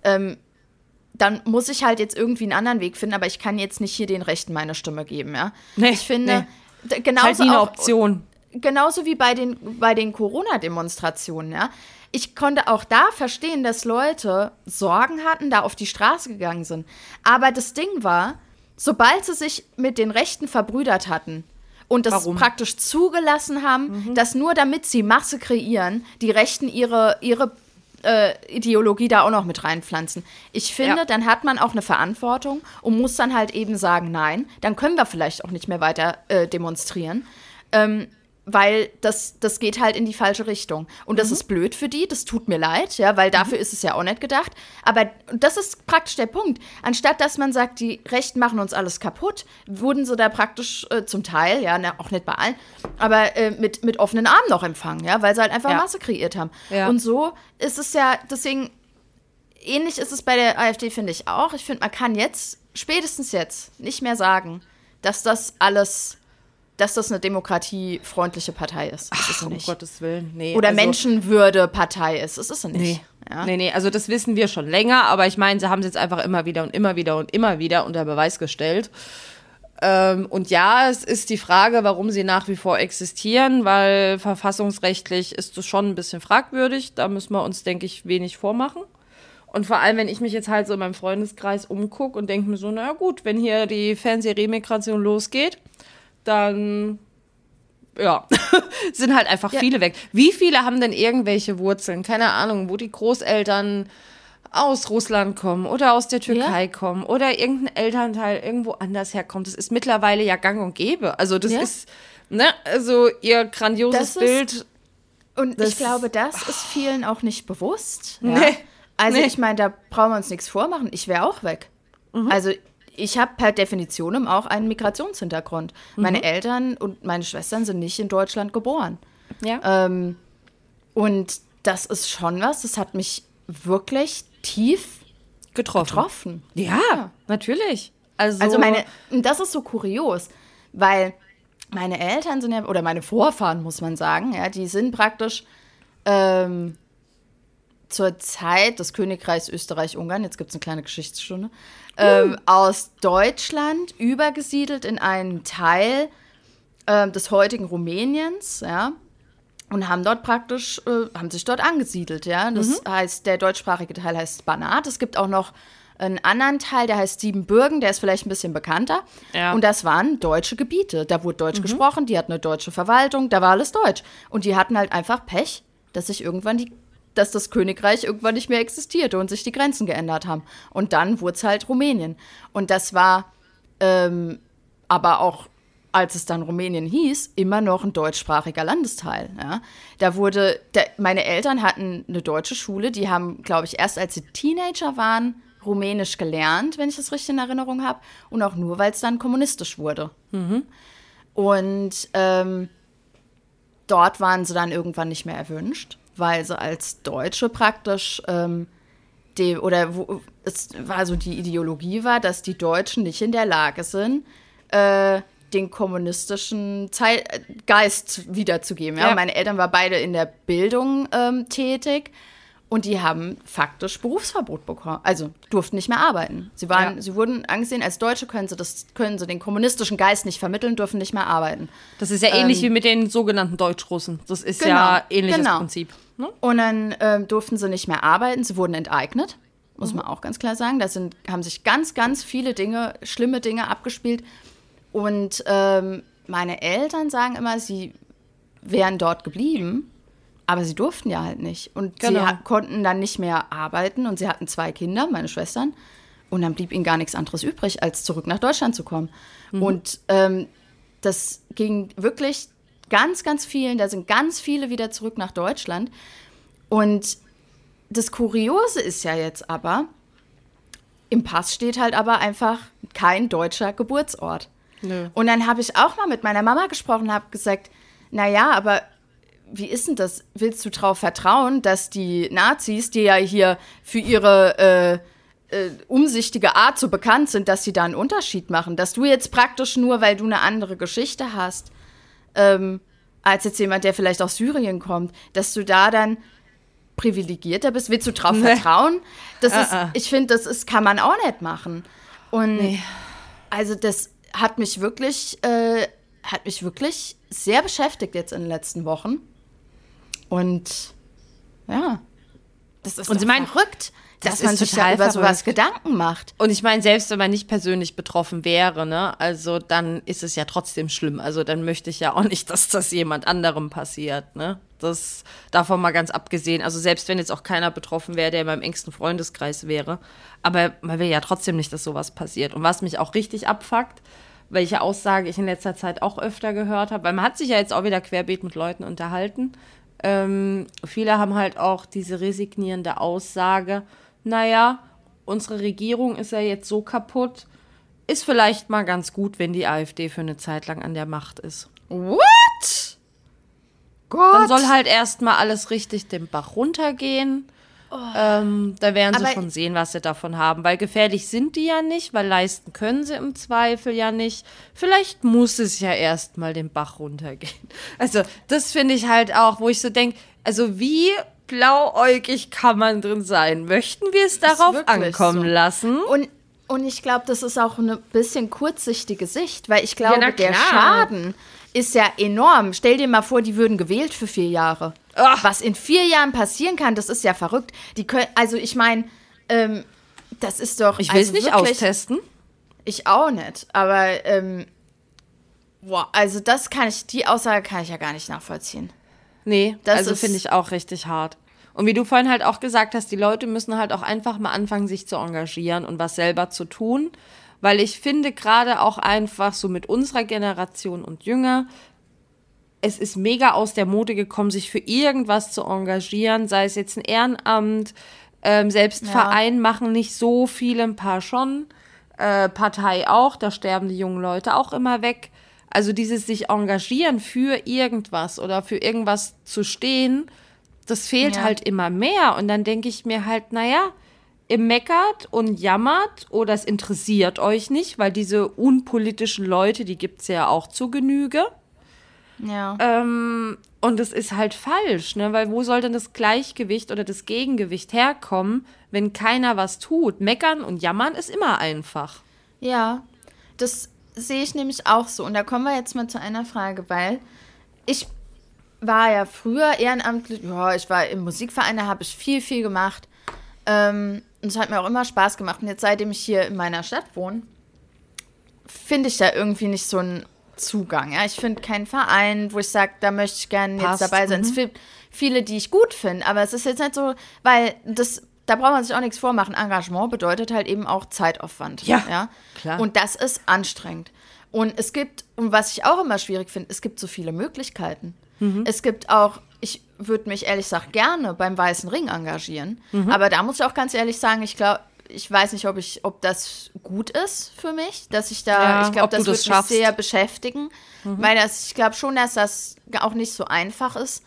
dann muss ich halt jetzt irgendwie einen anderen Weg finden, aber ich kann jetzt nicht hier den Rechten meine Stimme geben, ja. Nee, ich finde, genauso ist halt nie eine Option. Genauso wie bei den Corona-Demonstrationen, ja. Ich konnte auch da verstehen, dass Leute Sorgen hatten, da auf die Straße gegangen sind. Aber das Ding war, sobald sie sich mit den Rechten verbrüdert hatten und das praktisch zugelassen haben, dass nur damit sie Masse kreieren, die Rechten ihre Ideologie da auch noch mit reinpflanzen. Ich finde, dann hat man auch eine Verantwortung und muss dann halt eben sagen, nein, dann können wir vielleicht auch nicht mehr weiter demonstrieren. Weil das geht halt in die falsche Richtung. Und das ist blöd für die, das tut mir leid, ja, weil dafür ist es ja auch nicht gedacht. Aber das ist praktisch der Punkt. Anstatt, dass man sagt, die Rechten machen uns alles kaputt, wurden sie da praktisch zum Teil, ja, auch nicht bei allen, aber mit offenen Armen noch empfangen, ja, weil sie halt einfach Masse kreiert haben. Ja. Und so ist es ja, deswegen, ähnlich ist es bei der AfD, finde ich auch. Ich finde, man kann spätestens jetzt, nicht mehr sagen, dass das eine demokratiefreundliche Partei ist. Das ist sie nicht. Um Gottes Willen, nee. Oder Menschenwürde-Partei ist. Das ist sie nicht. Nee, also das wissen wir schon länger, aber ich meine, sie haben es jetzt einfach immer wieder unter Beweis gestellt. Und ja, es ist die Frage, warum sie nach wie vor existieren, weil verfassungsrechtlich ist das schon ein bisschen fragwürdig. Da müssen wir uns, denke ich, wenig vormachen. Und vor allem, wenn ich mich jetzt halt so in meinem Freundeskreis umgucke und denke mir so, na gut, wenn hier die Fernsehremigration losgeht, dann, sind halt einfach viele weg. Wie viele haben denn irgendwelche Wurzeln, keine Ahnung, wo die Großeltern aus Russland kommen oder aus der Türkei kommen oder irgendein Elternteil irgendwo anders herkommt. Das ist mittlerweile ja gang und gäbe. Also das ist, also ihr grandioses Bild. Und ich glaube, das ist vielen auch nicht bewusst. Ja? Nee. Also ich meine, da brauchen wir uns nichts vormachen. Ich wäre auch weg. Also ich habe per Definition auch einen Migrationshintergrund. Meine Eltern und meine Schwestern sind nicht in Deutschland geboren. Ja. Und das ist schon was, das hat mich wirklich tief getroffen. Ja, natürlich. Also das ist so kurios, weil meine Eltern sind oder meine Vorfahren, muss man sagen, ja, die sind praktisch zur Zeit des Königreichs Österreich-Ungarn, jetzt gibt es eine kleine Geschichtsstunde, aus Deutschland übergesiedelt in einen Teil des heutigen Rumäniens, ja, und haben dort praktisch, haben sich dort angesiedelt, ja. Das heißt, der deutschsprachige Teil heißt Banat. Es gibt auch noch einen anderen Teil, der heißt Siebenbürgen, der ist vielleicht ein bisschen bekannter. Ja. Und das waren deutsche Gebiete. Da wurde Deutsch gesprochen, die hatten eine deutsche Verwaltung, da war alles Deutsch. Und die hatten halt einfach Pech, dass das Königreich irgendwann nicht mehr existierte und sich die Grenzen geändert haben. Und dann wurde es halt Rumänien. Und das war aber auch, als es dann Rumänien hieß, immer noch ein deutschsprachiger Landesteil. Ja. Meine Eltern hatten eine deutsche Schule, die haben, glaube ich, erst als sie Teenager waren, Rumänisch gelernt, wenn ich das richtig in Erinnerung habe. Und auch nur, weil es dann kommunistisch wurde. Und dort waren sie dann irgendwann nicht mehr erwünscht, weil sie als Deutsche praktisch die Ideologie war, dass die Deutschen nicht in der Lage sind, den kommunistischen Geist wiederzugeben. Ja? Meine Eltern waren beide in der Bildung tätig und die haben faktisch Berufsverbot bekommen. Also durften nicht mehr arbeiten. Sie wurden angesehen, als Deutsche können sie den kommunistischen Geist nicht vermitteln, dürfen nicht mehr arbeiten. Das ist ja ähnlich wie mit den sogenannten Deutschrussen. Das ist ja ähnliches Prinzip. Ne? Und dann durften sie nicht mehr arbeiten, sie wurden enteignet, muss man auch ganz klar sagen. Da haben sich ganz, ganz viele schlimme Dinge abgespielt. Und meine Eltern sagen immer, sie wären dort geblieben, Aber sie durften ja halt nicht. Und Genau. sie konnten dann nicht mehr arbeiten. Und sie hatten 2 Kinder, meine Schwestern. Und dann blieb ihnen gar nichts anderes übrig, als zurück nach Deutschland zu kommen. Und das ging wirklich ganz, ganz vielen. Da sind ganz viele wieder zurück nach Deutschland. Und das Kuriose ist ja jetzt aber, im Pass steht halt aber einfach kein deutscher Geburtsort. Nö. Und dann habe ich auch mal mit meiner Mama gesprochen und habe gesagt, naja, aber wie ist denn das? Willst du drauf vertrauen, dass die Nazis, die ja hier für ihre umsichtige Art so bekannt sind, dass sie da einen Unterschied machen? Dass du jetzt praktisch nur, weil du eine andere Geschichte hast, als jetzt jemand, der vielleicht aus Syrien kommt, dass du da dann privilegierter bist? Willst du drauf vertrauen? Das ist, ich finde, kann man auch nicht machen. Und also das hat mich wirklich sehr beschäftigt jetzt in den letzten Wochen. Und ja, das ist verrückt, dass man sich da über sowas Gedanken macht. Und ich meine, selbst wenn man nicht persönlich betroffen wäre, ne, also dann ist es ja trotzdem schlimm. Also dann möchte ich ja auch nicht, dass das jemand anderem passiert, ne? Das davon mal ganz abgesehen. Also selbst wenn jetzt auch keiner betroffen wäre, der in meinem engsten Freundeskreis wäre. Aber man will ja trotzdem nicht, dass sowas passiert. Und was mich auch richtig abfuckt, welche Aussage ich in letzter Zeit auch öfter gehört habe, weil man hat sich ja jetzt auch wieder querbeet mit Leuten unterhalten. Viele haben halt auch diese resignierende Aussage, naja, unsere Regierung ist ja jetzt so kaputt, ist vielleicht mal ganz gut, wenn die AfD für eine Zeit lang an der Macht ist. What? Gott. Dann soll halt erstmal alles richtig den Bach runtergehen. Da werden sie schon sehen, was sie davon haben. Weil gefährlich sind die ja nicht, weil leisten können sie im Zweifel ja nicht. Vielleicht muss es ja erstmal den Bach runtergehen. Also das finde ich halt auch, wo ich so denke, also wie blauäugig kann man drin sein? Möchten wir es darauf ankommen lassen? Und ich glaube, das ist auch eine bisschen kurzsichtige Sicht, weil ich glaube, der Schaden ist ja enorm. Stell dir mal vor, die würden gewählt für 4 Jahre. Ach. Was in 4 Jahren passieren kann, das ist ja verrückt. Die können, also ich meine, das ist doch. Ich will es nicht austesten. Ich auch nicht. Aber also die Aussage kann ich ja gar nicht nachvollziehen. Nee, also finde ich auch richtig hart. Und wie du vorhin halt auch gesagt hast, die Leute müssen halt auch einfach mal anfangen, sich zu engagieren und was selber zu tun. Weil ich finde gerade auch einfach so mit unserer Generation und jünger, es ist mega aus der Mode gekommen, sich für irgendwas zu engagieren, sei es jetzt ein Ehrenamt, selbst Verein machen nicht so viele, ein paar schon, Partei auch, da sterben die jungen Leute auch immer weg. Also dieses sich engagieren für irgendwas oder für irgendwas zu stehen, das fehlt halt immer mehr. Und dann denke ich mir halt, naja, ihr meckert und jammert oder es interessiert euch nicht, weil diese unpolitischen Leute, die gibt es ja auch zu Genüge. Ja. Und das ist halt falsch, ne? Weil wo soll denn das Gleichgewicht oder das Gegengewicht herkommen, wenn keiner was tut? Meckern und jammern ist immer einfach. Ja, das sehe ich nämlich auch so. Und da kommen wir jetzt mal zu einer Frage, weil ich war ja früher ehrenamtlich, ich war im Musikverein, da habe ich viel, viel gemacht. Und es hat mir auch immer Spaß gemacht. Und jetzt, seitdem ich hier in meiner Stadt wohne, finde ich da irgendwie nicht so einen Zugang. Ja? Ich finde keinen Verein, wo ich sage, da möchte ich gerne jetzt dabei sein. Es gibt viele, die ich gut finde, aber es ist jetzt nicht so, weil da braucht man sich auch nichts vormachen. Engagement bedeutet halt eben auch Zeitaufwand. Ja, klar. Und das ist anstrengend. Und und was ich auch immer schwierig finde, es gibt so viele Möglichkeiten. Es gibt auch, ich würde mich ehrlich gesagt gerne beim Weißen Ring engagieren, aber da muss ich auch ganz ehrlich sagen, ich weiß nicht, ob das gut ist für mich, dass ich da, ich glaube, das wird mich sehr beschäftigen, weil ich glaube schon, dass das auch nicht so einfach ist.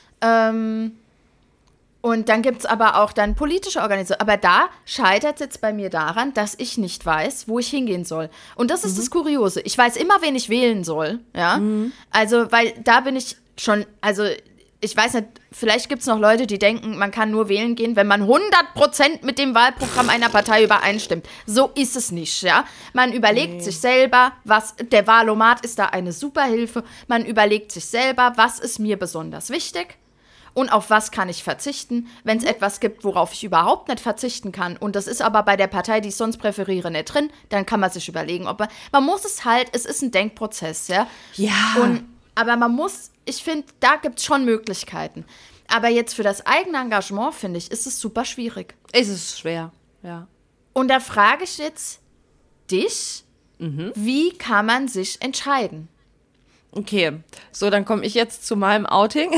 Und dann gibt es aber auch dann politische Organisationen. Aber da scheitert es jetzt bei mir daran, dass ich nicht weiß, wo ich hingehen soll. Und das ist das Kuriose. Ich weiß immer, wen ich wählen soll. Ja? Also, weil da bin ich schon, also ich weiß nicht, vielleicht gibt es noch Leute, die denken, man kann nur wählen gehen, wenn man 100% mit dem Wahlprogramm einer Partei übereinstimmt. So ist es nicht, ja. Man überlegt sich selber, der Wahlomat ist da eine super Hilfe. Man überlegt sich selber, was ist mir besonders wichtig und auf was kann ich verzichten, wenn es etwas gibt, worauf ich überhaupt nicht verzichten kann. Und das ist aber bei der Partei, die ich sonst präferiere, nicht drin. Dann kann man sich überlegen, man muss es ist ein Denkprozess, ja. Ja. Aber ich finde, da gibt es schon Möglichkeiten. Aber jetzt für das eigene Engagement, finde ich, ist es super schwierig. Es ist schwer, ja. Und da frage ich jetzt dich, wie kann man sich entscheiden? Okay, so, dann komme ich jetzt zu meinem Outing.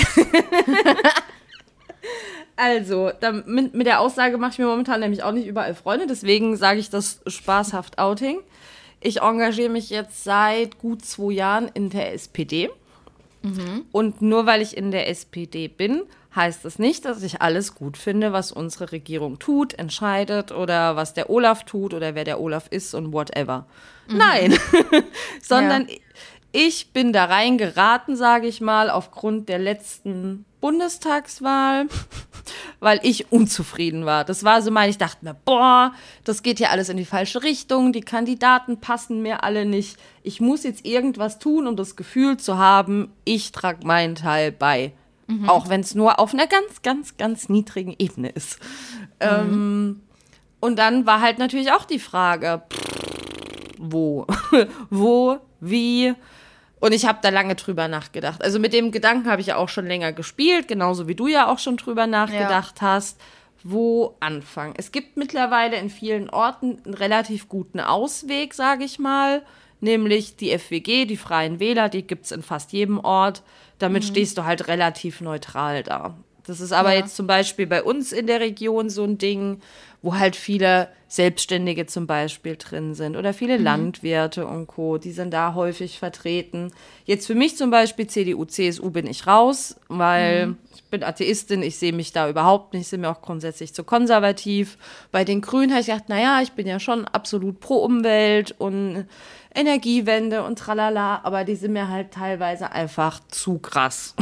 Also, mit der Aussage mache ich mir momentan nämlich auch nicht überall Freunde, deswegen sage ich das spaßhaft Outing. Ich engagiere mich jetzt seit gut 2 Jahren in der SPD. Und nur weil ich in der SPD bin, heißt das nicht, dass ich alles gut finde, was unsere Regierung tut, entscheidet oder was der Olaf tut oder wer der Olaf ist und whatever. Nein, sondern ich bin da reingeraten, sage ich mal, aufgrund der letzten Bundestagswahl, weil ich unzufrieden war. Das war so ich dachte mir, boah, das geht hier alles in die falsche Richtung, die Kandidaten passen mir alle nicht. Ich muss jetzt irgendwas tun, um das Gefühl zu haben, ich trage meinen Teil bei. Auch wenn es nur auf einer ganz, ganz, ganz niedrigen Ebene ist. Und dann war halt natürlich auch die Frage, wo, wie. Und ich habe da lange drüber nachgedacht. Also mit dem Gedanken habe ich ja auch schon länger gespielt, genauso wie du ja auch schon drüber nachgedacht hast. Wo anfangen? Es gibt mittlerweile in vielen Orten einen relativ guten Ausweg, sage ich mal. Nämlich die FWG, die Freien Wähler, die gibt es in fast jedem Ort. Damit stehst du halt relativ neutral da. Das ist aber jetzt zum Beispiel bei uns in der Region so ein Ding, wo halt viele Selbstständige zum Beispiel drin sind oder viele Landwirte und Co., die sind da häufig vertreten. Jetzt für mich zum Beispiel CDU, CSU bin ich raus, weil ich bin Atheistin, ich sehe mich da überhaupt nicht, sind mir auch grundsätzlich zu konservativ. Bei den Grünen habe ich gedacht, naja, ich bin ja schon absolut pro Umwelt und Energiewende und tralala, aber die sind mir halt teilweise einfach zu krass.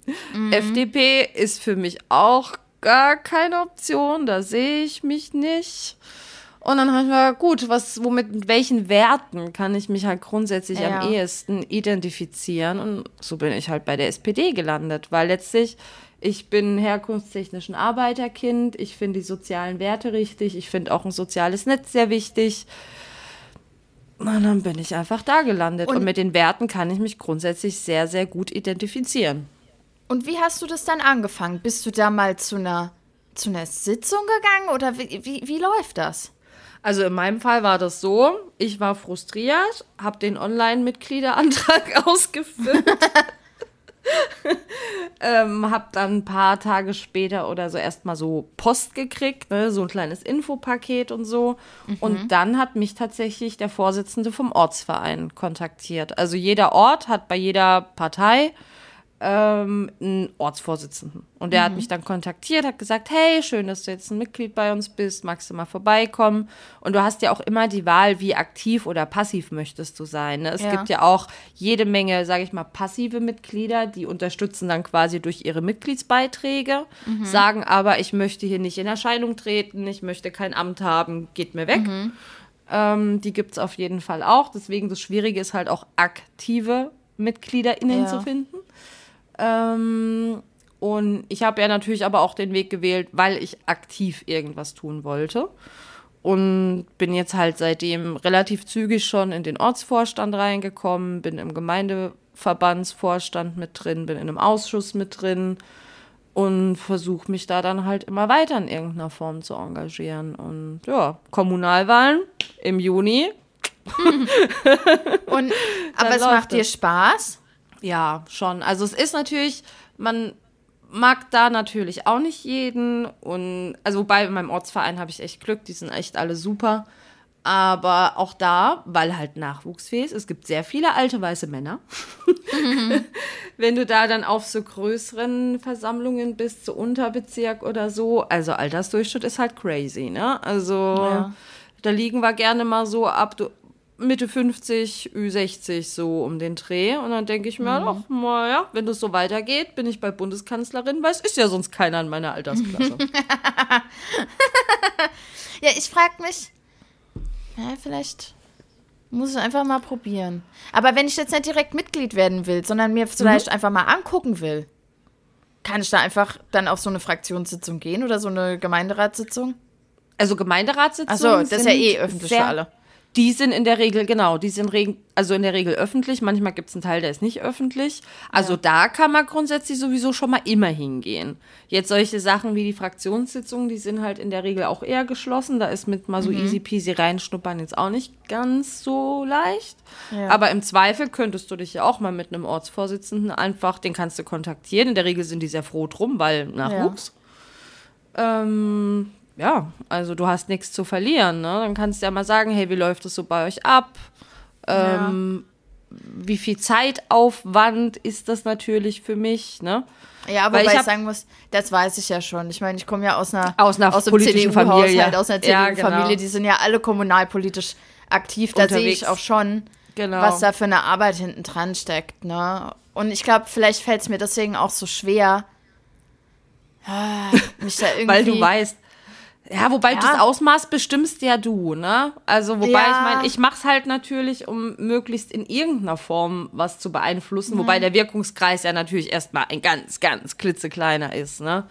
FDP ist für mich auch gar keine Option, da sehe ich mich nicht. Und dann habe ich mir gut, mit welchen Werten kann ich mich halt grundsätzlich am ehesten identifizieren? Und so bin ich halt bei der SPD gelandet, weil letztlich, ich bin herkunftstechnisch ein Arbeiterkind, ich finde die sozialen Werte richtig, ich finde auch ein soziales Netz sehr wichtig. Und dann bin ich einfach da gelandet. Und mit den Werten kann ich mich grundsätzlich sehr, sehr gut identifizieren. Und wie hast du das dann angefangen? Bist du da mal zu einer Sitzung gegangen oder wie läuft das? Also in meinem Fall war das so, ich war frustriert, habe den Online-Mitgliederantrag ausgefüllt, habe dann ein paar Tage später oder so erstmal so Post gekriegt, ne, so ein kleines Infopaket und so. Und dann hat mich tatsächlich der Vorsitzende vom Ortsverein kontaktiert. Also jeder Ort hat bei jeder Partei einen Ortsvorsitzenden. Und der hat mich dann kontaktiert, hat gesagt, hey, schön, dass du jetzt ein Mitglied bei uns bist, magst du mal vorbeikommen? Und du hast ja auch immer die Wahl, wie aktiv oder passiv möchtest du sein. Ne? Es gibt ja auch jede Menge, sage ich mal, passive Mitglieder, die unterstützen dann quasi durch ihre Mitgliedsbeiträge, sagen aber, ich möchte hier nicht in Erscheinung treten, ich möchte kein Amt haben, geht mir weg. Die gibt es auf jeden Fall auch. Deswegen das Schwierige ist halt auch aktive MitgliederInnen zu finden. Und ich habe ja natürlich aber auch den Weg gewählt, weil ich aktiv irgendwas tun wollte. Und bin jetzt halt seitdem relativ zügig schon in den Ortsvorstand reingekommen, bin im Gemeindeverbandsvorstand mit drin, bin in einem Ausschuss mit drin und versuche mich da dann halt immer weiter in irgendeiner Form zu engagieren. Und ja, Kommunalwahlen im Juni. Aber es macht dir Spaß? Ja, schon. Also es ist natürlich, man mag da natürlich auch nicht jeden. Und also wobei in meinem Ortsverein habe ich echt Glück, die sind echt alle super. Aber auch da, weil halt nachwuchsfähig ist, es gibt sehr viele alte weiße Männer. Wenn du da dann auf so größeren Versammlungen bist, so Unterbezirk oder so, also Altersdurchschnitt ist halt crazy, ne? Also da liegen wir gerne mal so ab Mitte 50, Ü60 so um den Dreh. Und dann denke ich mir, doch, naja, wenn das so weitergeht, bin ich bei Bundeskanzlerin, weil es ist ja sonst keiner in meiner Altersklasse. Ja, ich frage mich, vielleicht muss ich einfach mal probieren. Aber wenn ich jetzt nicht direkt Mitglied werden will, sondern mir vielleicht einfach mal angucken will, kann ich da einfach dann auf so eine Fraktionssitzung gehen oder so eine Gemeinderatssitzung? Also Gemeinderatssitzungen Achso, das ist ja öffentlich für alle. Die sind in der Regel, also in der Regel öffentlich. Manchmal gibt es einen Teil, der ist nicht öffentlich. Also da kann man grundsätzlich sowieso schon mal immer hingehen. Jetzt solche Sachen wie die Fraktionssitzungen, die sind halt in der Regel auch eher geschlossen. Da ist mit mal so easy peasy reinschnuppern jetzt auch nicht ganz so leicht. Ja. Aber im Zweifel könntest du dich ja auch mal mit einem Ortsvorsitzenden einfach, den kannst du kontaktieren. In der Regel sind die sehr froh drum, weil Nachwuchs. Ja, also du hast nichts zu verlieren, ne? Dann kannst du ja mal sagen, hey, wie läuft es so bei euch ab? Wie viel Zeitaufwand ist das natürlich für mich, ne? Ja, aber weil ich sagen muss, das weiß ich ja schon. Ich meine, ich komme ja aus einer politischen Familie. Aus einer CDU-Familie, die sind ja alle kommunalpolitisch aktiv. Da sehe ich auch schon, was da für eine Arbeit hinten dran steckt, ne? Und ich glaube, vielleicht fällt es mir deswegen auch so schwer, mich da irgendwie... Weil du weißt, ja, wobei das Ausmaß bestimmst ja du, ne? Also, wobei ich meine, ich mach's halt natürlich, um möglichst in irgendeiner Form was zu beeinflussen, wobei der Wirkungskreis ja natürlich erstmal ein ganz, ganz klitzekleiner ist, ne?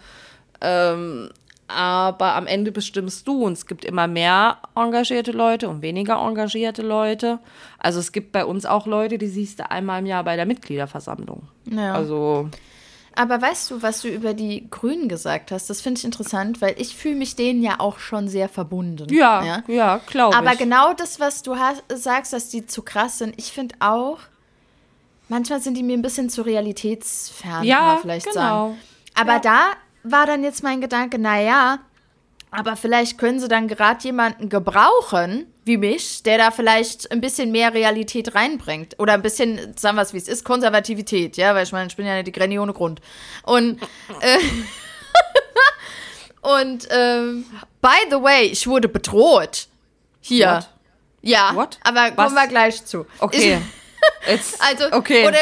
Aber am Ende bestimmst du und es gibt immer mehr engagierte Leute und weniger engagierte Leute. Also es gibt bei uns auch Leute, die siehst du einmal im Jahr bei der Mitgliederversammlung. Ja. Also... Aber weißt du, was du über die Grünen gesagt hast? Das finde ich interessant, weil ich fühle mich denen ja auch schon sehr verbunden. Ja, glaube ich. Aber genau das, was du sagst, dass die zu krass sind, ich finde auch, manchmal sind die mir ein bisschen zu realitätsfern, kann man vielleicht sagen. Aber da war dann jetzt mein Gedanke, naja, aber vielleicht können sie dann gerade jemanden gebrauchen, wie mich, der da vielleicht ein bisschen mehr Realität reinbringt. Oder ein bisschen, sagen wir es wie es ist, Konservativität, ja, weil ich meine, ich bin ja nicht die Granny ohne Grund. Und, by the way, ich wurde bedroht. Hier. What? Ja, What? Aber kommen wir gleich zu. Okay. Okay. Oder...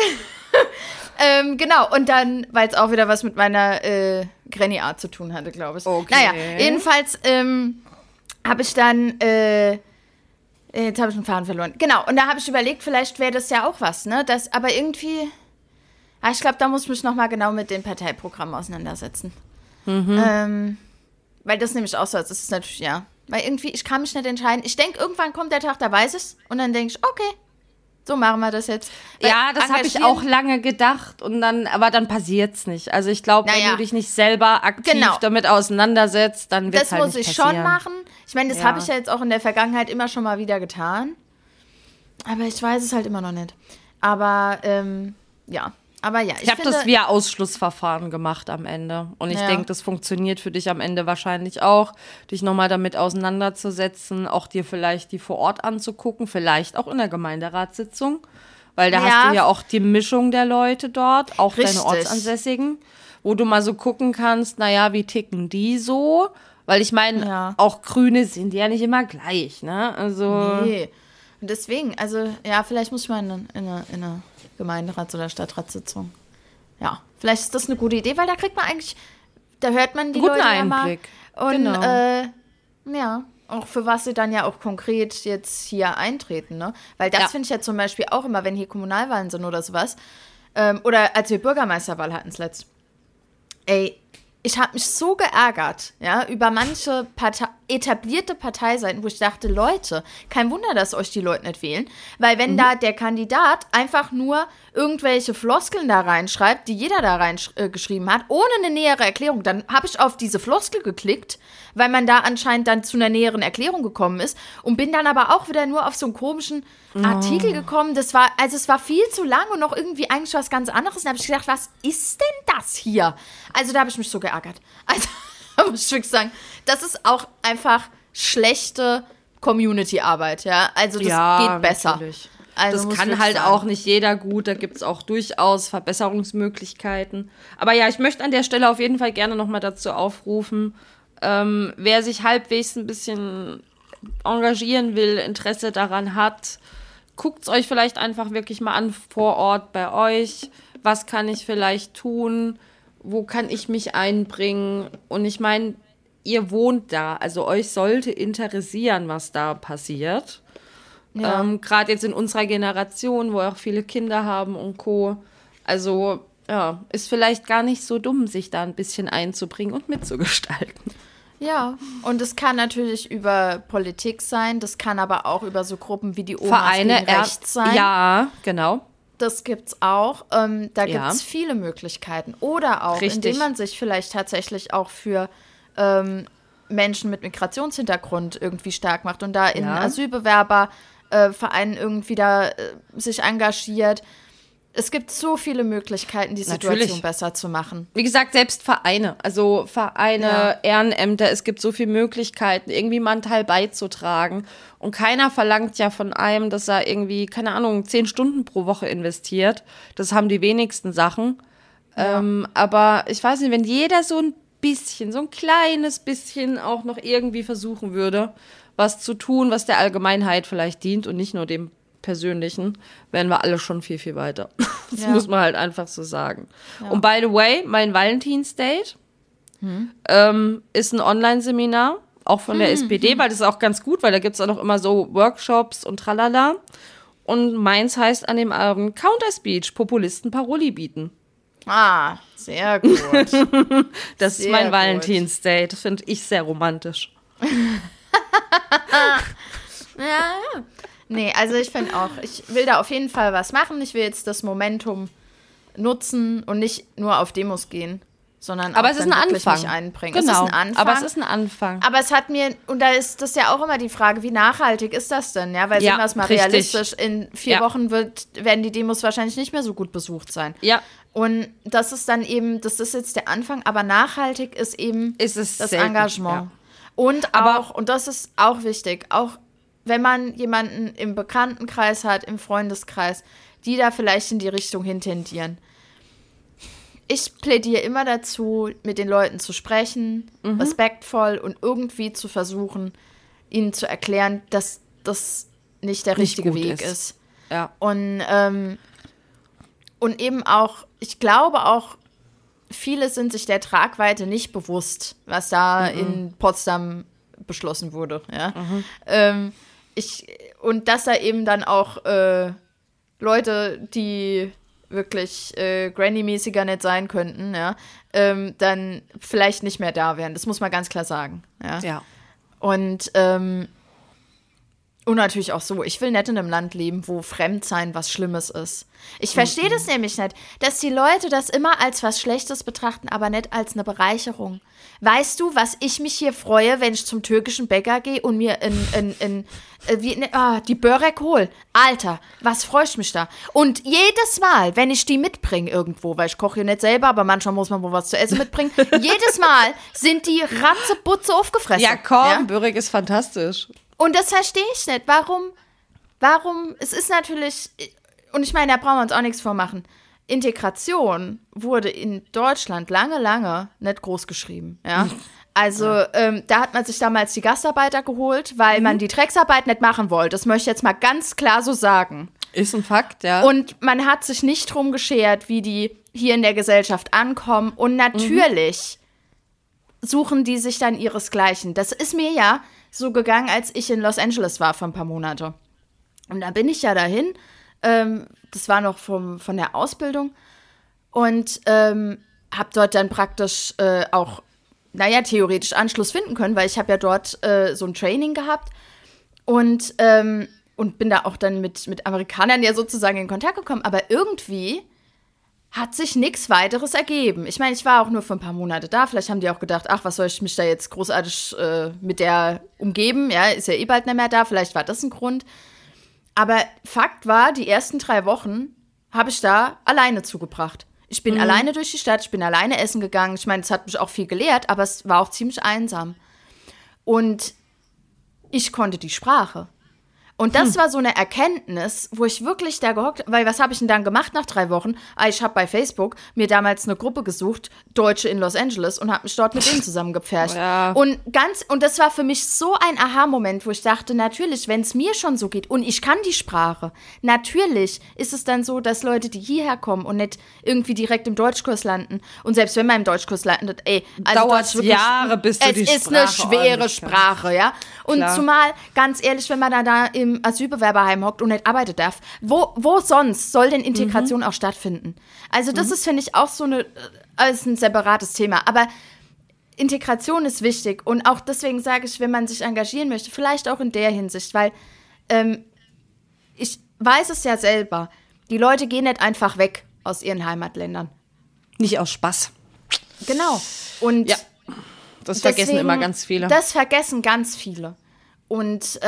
genau, und dann, weil es auch wieder was mit meiner Granny-Art zu tun hatte, glaube ich. Okay. Naja, jedenfalls habe ich dann, jetzt habe ich den Faden verloren. Genau, und da habe ich überlegt, vielleicht wäre das ja auch was, ne? Das, aber irgendwie, ich glaube, da muss ich mich nochmal genau mit den Parteiprogrammen auseinandersetzen. Weil das nämlich auch so ist, das ist natürlich, weil irgendwie, ich kann mich nicht entscheiden. Ich denke, irgendwann kommt der Tag, da weiß ich es. Und dann denke ich, okay, so machen wir das jetzt. Weil das habe ich auch lange gedacht aber dann passiert's nicht. Also ich glaube, wenn du dich nicht selber aktiv damit auseinandersetzt, dann wird's halt nicht passieren. Das muss ich schon machen. Ich meine, das habe ich ja jetzt auch in der Vergangenheit immer schon mal wieder getan. Aber ich weiß es halt immer noch nicht. Aber, ich habe das via Ausschlussverfahren gemacht am Ende. Und ich denke, das funktioniert für dich am Ende wahrscheinlich auch, dich nochmal damit auseinanderzusetzen, auch dir vielleicht die vor Ort anzugucken, vielleicht auch in der Gemeinderatssitzung. Weil da hast du ja auch die Mischung der Leute dort, auch deine Ortsansässigen, wo du mal so gucken kannst, naja, wie ticken die so? Weil ich meine, auch Grüne sind ja nicht immer gleich, ne? Also... Nee. Und deswegen, also, vielleicht muss ich mal in eine Gemeinderats- oder Stadtratssitzung. Ja, vielleicht ist das eine gute Idee, weil da kriegt man eigentlich, da hört man die Leute Einblick. Ja mal. Und auch für was sie dann ja auch konkret jetzt hier eintreten, ne? Weil das finde ich ja zum Beispiel auch immer, wenn hier Kommunalwahlen sind oder sowas, oder als wir Bürgermeisterwahl hatten zuletzt. Ich habe mich so geärgert, über manche etablierte Parteiseiten, wo ich dachte, Leute, kein Wunder, dass euch die Leute nicht wählen, weil wenn da der Kandidat einfach nur irgendwelche Floskeln da reinschreibt, die jeder da reingeschrieben hat, ohne eine nähere Erklärung, dann habe ich auf diese Floskel geklickt, weil man da anscheinend dann zu einer näheren Erklärung gekommen ist und bin dann aber auch wieder nur auf so einen komischen Artikel gekommen. Es war viel zu lang und noch irgendwie eigentlich was ganz anderes. Und da habe ich gedacht, was ist denn das hier? Also da habe ich mich so geärgert. Also da muss ich wirklich sagen, das ist auch einfach schlechte Community-Arbeit, ja. Also das geht besser. Natürlich. Also das kann halt auch nicht jeder gut, da gibt es auch durchaus Verbesserungsmöglichkeiten. Aber ich möchte an der Stelle auf jeden Fall gerne nochmal dazu aufrufen, wer sich halbwegs ein bisschen engagieren will, Interesse daran hat, guckt es euch vielleicht einfach wirklich mal an vor Ort bei euch. Was kann ich vielleicht tun? Wo kann ich mich einbringen? Und ich meine, ihr wohnt da, also euch sollte interessieren, was da passiert. Ja. Gerade jetzt in unserer Generation, wo auch viele Kinder haben und Co. Also, ist vielleicht gar nicht so dumm, sich da ein bisschen einzubringen und mitzugestalten. Ja, und es kann natürlich über Politik sein, das kann aber auch über so Gruppen wie die Omas Vereine, gegen Rechts sein. Ja, genau. Das gibt's auch. Da gibt's viele Möglichkeiten. Oder auch, indem man sich vielleicht tatsächlich auch für Menschen mit Migrationshintergrund irgendwie stark macht und da in Asylbewerbervereinen irgendwie da sich engagiert. Es gibt so viele Möglichkeiten, die Situation besser zu machen. Wie gesagt, selbst Vereine, Ehrenämter, es gibt so viele Möglichkeiten, irgendwie mal einen Teil beizutragen. Und keiner verlangt ja von einem, dass er irgendwie, keine Ahnung, 10 Stunden pro Woche investiert. Das haben die wenigsten Sachen. Ja. Aber ich weiß nicht, wenn jeder so ein kleines bisschen auch noch irgendwie versuchen würde, was zu tun, was der Allgemeinheit vielleicht dient und nicht nur dem Persönlichen, wären wir alle schon viel, viel weiter. Das muss man halt einfach so sagen. Ja. Und by the way, mein Valentinsdate ist ein Online-Seminar, auch von der SPD, weil das ist auch ganz gut, weil da gibt es auch noch immer so Workshops und tralala. Und meins heißt an dem Abend Counter-Speech, Populisten Paroli bieten. Ah, sehr gut. Das ist mein Valentinsdate. Das finde ich sehr romantisch. Ja. Nee, also ich finde auch, ich will da auf jeden Fall was machen. Ich will jetzt das Momentum nutzen und nicht nur auf Demos gehen, sondern aber auch es ist dann ein wirklich Anfang. mich einbringen. Genau. Es ist ein Anfang. Aber es ist ein Anfang. Aber es hat mir, und da ist das ja auch immer die Frage, wie nachhaltig ist das denn? Ja, weil sind wir es mal realistisch, in 4 Wochen werden die Demos wahrscheinlich nicht mehr so gut besucht sein. Ja. Und das ist dann eben, das ist jetzt der Anfang, aber nachhaltig ist eben das Engagement. Ja. Und auch, und das ist auch wichtig, auch wenn man jemanden im Bekanntenkreis hat, im Freundeskreis, die da vielleicht in die Richtung hintendieren. Ich plädiere immer dazu, mit den Leuten zu sprechen, respektvoll und irgendwie zu versuchen, ihnen zu erklären, dass das nicht der richtige Weg ist. Ja. Und eben auch, ich glaube auch, viele sind sich der Tragweite nicht bewusst, was da in Potsdam beschlossen wurde. Ja? Und dass da eben dann auch Leute, die wirklich Granny-mäßiger nicht sein könnten, ja, dann vielleicht nicht mehr da wären. Das muss man ganz klar sagen. Ja. Und natürlich auch so, ich will nicht in einem Land leben, wo Fremdsein was Schlimmes ist. Ich verstehe das nämlich nicht, dass die Leute das immer als was Schlechtes betrachten, aber nicht als eine Bereicherung. Weißt du, was ich mich hier freue, wenn ich zum türkischen Bäcker gehe und mir die Börek hole? Alter, was freue ich mich da? Und jedes Mal, wenn ich die mitbringe irgendwo, weil ich koche hier nicht selber, aber manchmal muss man wohl was zu essen mitbringen, jedes Mal sind die ratzeputze aufgefressen. Ja, komm, Börek ist fantastisch. Und das verstehe ich nicht. Warum, es ist natürlich, und ich meine, da brauchen wir uns auch nichts vormachen, Integration wurde in Deutschland lange nicht groß geschrieben, ja. Also, da hat man sich damals die Gastarbeiter geholt, weil man die Drecksarbeit nicht machen wollte. Das möchte ich jetzt mal ganz klar so sagen. Ist ein Fakt, ja. Und man hat sich nicht drum geschert, wie die hier in der Gesellschaft ankommen. Und natürlich suchen die sich dann ihresgleichen. Das ist mir ja so gegangen, als ich in Los Angeles war vor ein paar Monaten. Und da bin ich ja dahin, das war noch von der Ausbildung und habe dort dann praktisch auch, theoretisch Anschluss finden können, weil ich habe ja dort so ein Training gehabt und bin da auch dann mit Amerikanern ja sozusagen in Kontakt gekommen, aber irgendwie hat sich nichts weiteres ergeben. Ich meine, ich war auch nur für ein paar Monate da. Vielleicht haben die auch gedacht, ach, was soll ich mich da jetzt großartig mit der umgeben? Ja, ist ja eh bald nicht mehr da. Vielleicht war das ein Grund. Aber Fakt war, die ersten 3 Wochen habe ich da alleine zugebracht. Ich bin alleine durch die Stadt, ich bin alleine essen gegangen. Ich meine, es hat mich auch viel gelehrt, aber es war auch ziemlich einsam. Und ich konnte die Sprache. Und das war so eine Erkenntnis, wo ich wirklich da gehockt, weil was habe ich denn dann gemacht nach 3 Wochen? Ich habe bei Facebook mir damals eine Gruppe gesucht, Deutsche in Los Angeles, und habe mich dort mit denen zusammengepfercht. Ja. Und das war für mich so ein Aha-Moment, wo ich dachte, natürlich, wenn es mir schon so geht und ich kann die Sprache, natürlich ist es dann so, dass Leute, die hierher kommen und nicht irgendwie direkt im Deutschkurs landen, und selbst wenn man im Deutschkurs landet, dauert wirklich Jahre, bis du die Sprache ist eine schwere Sprache, ja. Und klar. Zumal, ganz ehrlich, wenn man da im Asylbewerberheim hockt und nicht arbeiten darf, wo sonst soll denn Integration auch stattfinden? Also das ist, finde ich, auch so ein separates Thema. Aber Integration ist wichtig und auch deswegen sage ich, wenn man sich engagieren möchte, vielleicht auch in der Hinsicht, weil ich weiß es ja selber, die Leute gehen nicht einfach weg aus ihren Heimatländern. Nicht aus Spaß. Genau. Und ja, das vergessen immer ganz viele. Das vergessen ganz viele. Und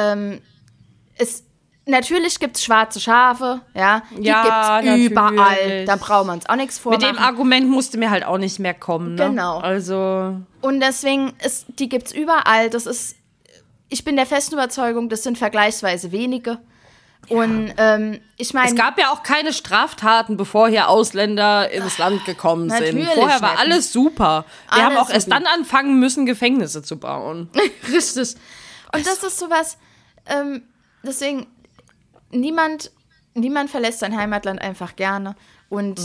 natürlich gibt es schwarze Schafe, ja, die gibt es überall, da braucht man uns auch nichts vormachen. Mit dem Argument musste mir halt auch nicht mehr kommen, ne? Genau. Also. Und deswegen, die gibt es überall, ich bin der festen Überzeugung, das sind vergleichsweise wenige. Ja. Und ich meine. Es gab ja auch keine Straftaten, bevor hier Ausländer ins Land gekommen sind. Vorher war alles super. Wir haben auch erst dann anfangen müssen, Gefängnisse zu bauen. Richtig. Und das ist sowas, deswegen, niemand verlässt sein Heimatland einfach gerne. Und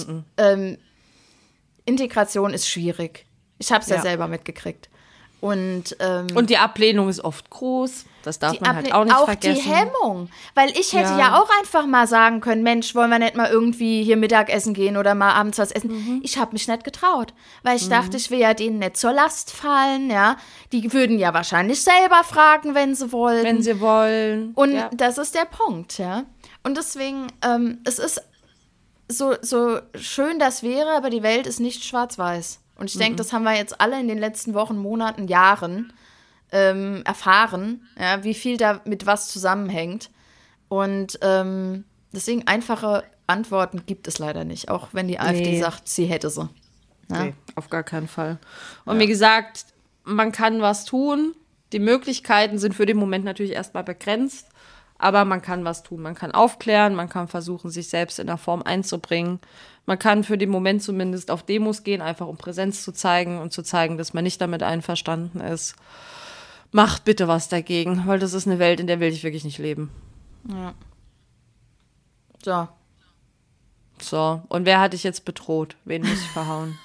Integration ist schwierig. Ich habe es ja selber mitgekriegt. Und die Ablehnung ist oft groß. Das darf man halt auch nicht vergessen. Auch die Hemmung. Weil ich hätte ja auch einfach mal sagen können, Mensch, wollen wir nicht mal irgendwie hier Mittagessen gehen oder mal abends was essen? Ich habe mich nicht getraut. Weil ich dachte, ich will ja denen nicht zur Last fallen. Ja, die würden ja wahrscheinlich selber fragen, wenn sie wollen. Wenn sie wollen. Und das ist der Punkt, ja. Und deswegen, es ist so schön das wäre, aber die Welt ist nicht schwarz-weiß. Und ich denke, das haben wir jetzt alle in den letzten Wochen, Monaten, Jahren erfahren, ja, wie viel da mit was zusammenhängt. Und deswegen einfache Antworten gibt es leider nicht, auch wenn die AfD sagt, sie hätte sie. Ja? Nee, auf gar keinen Fall. Und wie gesagt, man kann was tun. Die Möglichkeiten sind für den Moment natürlich erstmal begrenzt, aber man kann was tun. Man kann aufklären, man kann versuchen, sich selbst in der Form einzubringen. Man kann für den Moment zumindest auf Demos gehen, einfach um Präsenz zu zeigen und zu zeigen, dass man nicht damit einverstanden ist. Macht bitte was dagegen, weil das ist eine Welt, in der will ich wirklich nicht leben. Ja. So, und wer hat dich jetzt bedroht? Wen muss ich verhauen?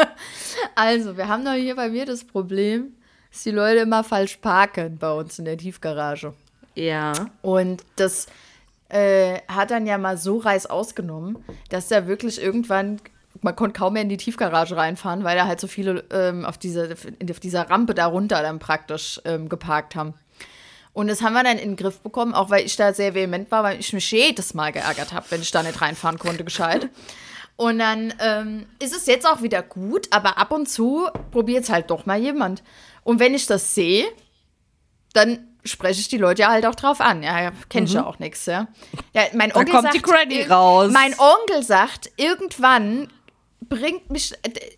Also, wir haben doch hier bei mir das Problem, dass die Leute immer falsch parken bei uns in der Tiefgarage. Ja. Und das hat dann ja mal so Reiß ausgenommen, dass da wirklich irgendwann, man konnte kaum mehr in die Tiefgarage reinfahren, weil da halt so viele auf dieser Rampe da runter dann praktisch geparkt haben. Und das haben wir dann in den Griff bekommen, auch weil ich da sehr vehement war, weil ich mich jedes Mal geärgert habe, wenn ich da nicht reinfahren konnte, gescheit. Und dann ist es jetzt auch wieder gut, aber ab und zu probiert es halt doch mal jemand. Und wenn ich das sehe, dann spreche ich die Leute ja halt auch drauf an. Ja, kenn ich ja auch nichts, ja. Mein Onkel da kommt die Granny raus. Mein Onkel sagt, irgendwann bringt mich,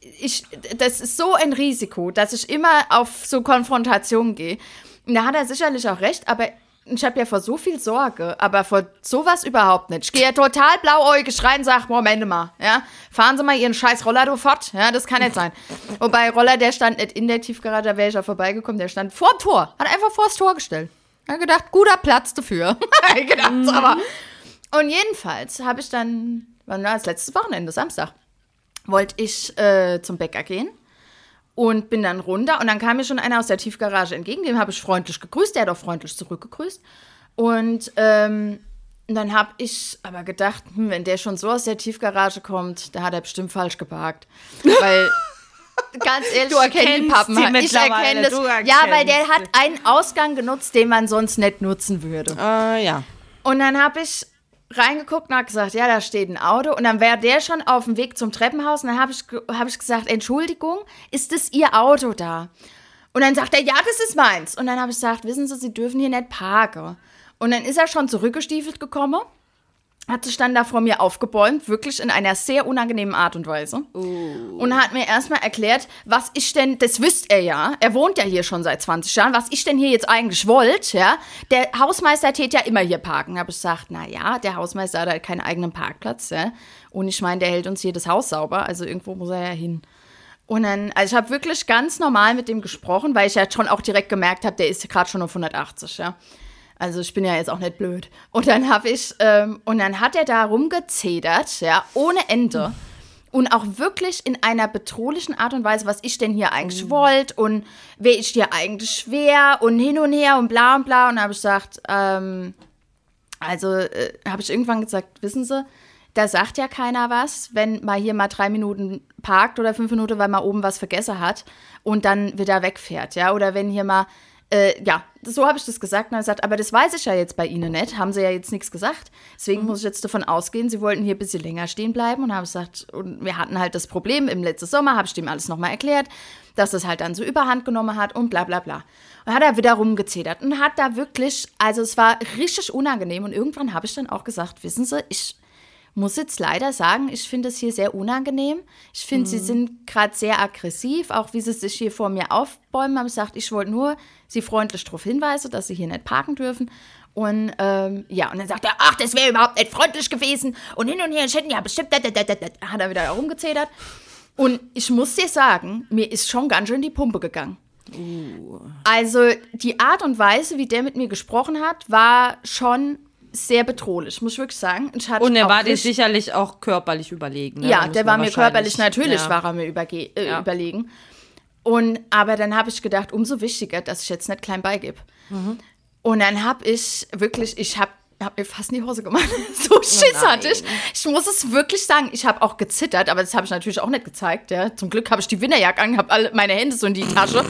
das ist so ein Risiko, dass ich immer auf so Konfrontationen gehe. Und da hat er sicherlich auch recht, aber ich habe ja vor so viel Sorge, aber vor sowas überhaupt nicht. Ich gehe ja total blauäugig rein und sage, Moment mal, ja, fahren Sie mal Ihren scheiß Roller fort, ja, das kann nicht sein. Wobei Roller, der stand nicht in der Tiefgarage, da wäre ich ja vorbeigekommen, der stand vor dem Tor, hat einfach vor das Tor gestellt. Hat gedacht, guter Platz dafür. Aber. Und jedenfalls habe ich dann, wann war das, letztes Wochenende, Samstag, wollte ich zum Bäcker gehen. Und bin dann runter und dann kam mir schon einer aus der Tiefgarage entgegen, dem habe ich freundlich gegrüßt, der hat auch freundlich zurückgegrüßt. Und dann habe ich aber gedacht, wenn der schon so aus der Tiefgarage kommt, da hat er bestimmt falsch geparkt. Weil, ganz ehrlich, ich kenne die Pappen. Ich erkenne das. Ja, weil der hat einen Ausgang genutzt, den man sonst nicht nutzen würde. Ja. Und dann habe ich reingeguckt und habe gesagt, ja, da steht ein Auto. Und dann wäre der schon auf dem Weg zum Treppenhaus. Und dann habe ich gesagt, Entschuldigung, ist das Ihr Auto da? Und dann sagt er, ja, das ist meins. Und dann habe ich gesagt, wissen Sie, Sie dürfen hier nicht parken. Und dann ist er schon zurückgestiefelt gekommen, hat sich dann da vor mir aufgebäumt, wirklich in einer sehr unangenehmen Art und Weise. Und hat mir erstmal erklärt, was ich denn, das wüsste er ja, er wohnt ja hier schon seit 20 Jahren, was ich denn hier jetzt eigentlich wollte, ja. Der Hausmeister tät ja immer hier parken. Habe ich gesagt, naja, der Hausmeister hat halt keinen eigenen Parkplatz, ja. Und ich meine, der hält uns hier das Haus sauber, also irgendwo muss er ja hin. Und dann, also ich habe wirklich ganz normal mit dem gesprochen, weil ich ja schon auch direkt gemerkt habe, der ist gerade schon auf 180, ja. Also ich bin ja jetzt auch nicht blöd. Und dann hat er da rumgezedert, ja, ohne Ende. Und auch wirklich in einer bedrohlichen Art und Weise, was ich denn hier eigentlich wollte und wer ich dir eigentlich wär und hin und her und bla und bla. Und dann habe ich gesagt, habe ich irgendwann gesagt, wissen Sie, da sagt ja keiner was, wenn man hier mal 3 Minuten parkt oder 5 Minuten, weil man oben was vergessen hat und dann wieder wegfährt, ja. Oder wenn hier mal, so habe ich das gesagt. Und er sagt, aber das weiß ich ja jetzt bei Ihnen nicht. Haben Sie ja jetzt nichts gesagt. Deswegen muss ich jetzt davon ausgehen, Sie wollten hier ein bisschen länger stehen bleiben. Und habe gesagt, und wir hatten halt das Problem im letzten Sommer, habe ich dem alles nochmal erklärt, dass das halt dann so überhand genommen hat und bla bla bla. Und hat er wieder rumgezetert und hat da wirklich, also es war richtig unangenehm. Und irgendwann habe ich dann auch gesagt, wissen Sie, ich muss jetzt leider sagen, ich finde es hier sehr unangenehm. Ich finde, Sie sind gerade sehr aggressiv, auch wie Sie sich hier vor mir aufbäumen. Haben gesagt, ich wollte nur Sie freundlich darauf hinweisen, dass Sie hier nicht parken dürfen. Und und dann sagt er, ach, das wäre überhaupt nicht freundlich gewesen. Und hin und her, ich hätte ja bestimmt, hat er wieder rumgezedert. Und ich muss dir sagen, mir ist schon ganz schön die Pumpe gegangen. Also die Art und Weise, wie der mit mir gesprochen hat, war schon sehr bedrohlich, muss ich wirklich sagen. Und er war dir sicherlich auch körperlich überlegen. Ne? Ja, der war mir körperlich, natürlich war er mir überlegen. Aber dann habe ich gedacht, umso wichtiger, dass ich jetzt nicht klein beigebe. Und dann habe ich wirklich, ich habe mir fast in die Hose gemacht. So Schiss hatte ich. Ich muss es wirklich sagen, ich habe auch gezittert, aber das habe ich natürlich auch nicht gezeigt. Ja. Zum Glück habe ich die Winterjacke an, habe alle meine Hände so in die Tasche.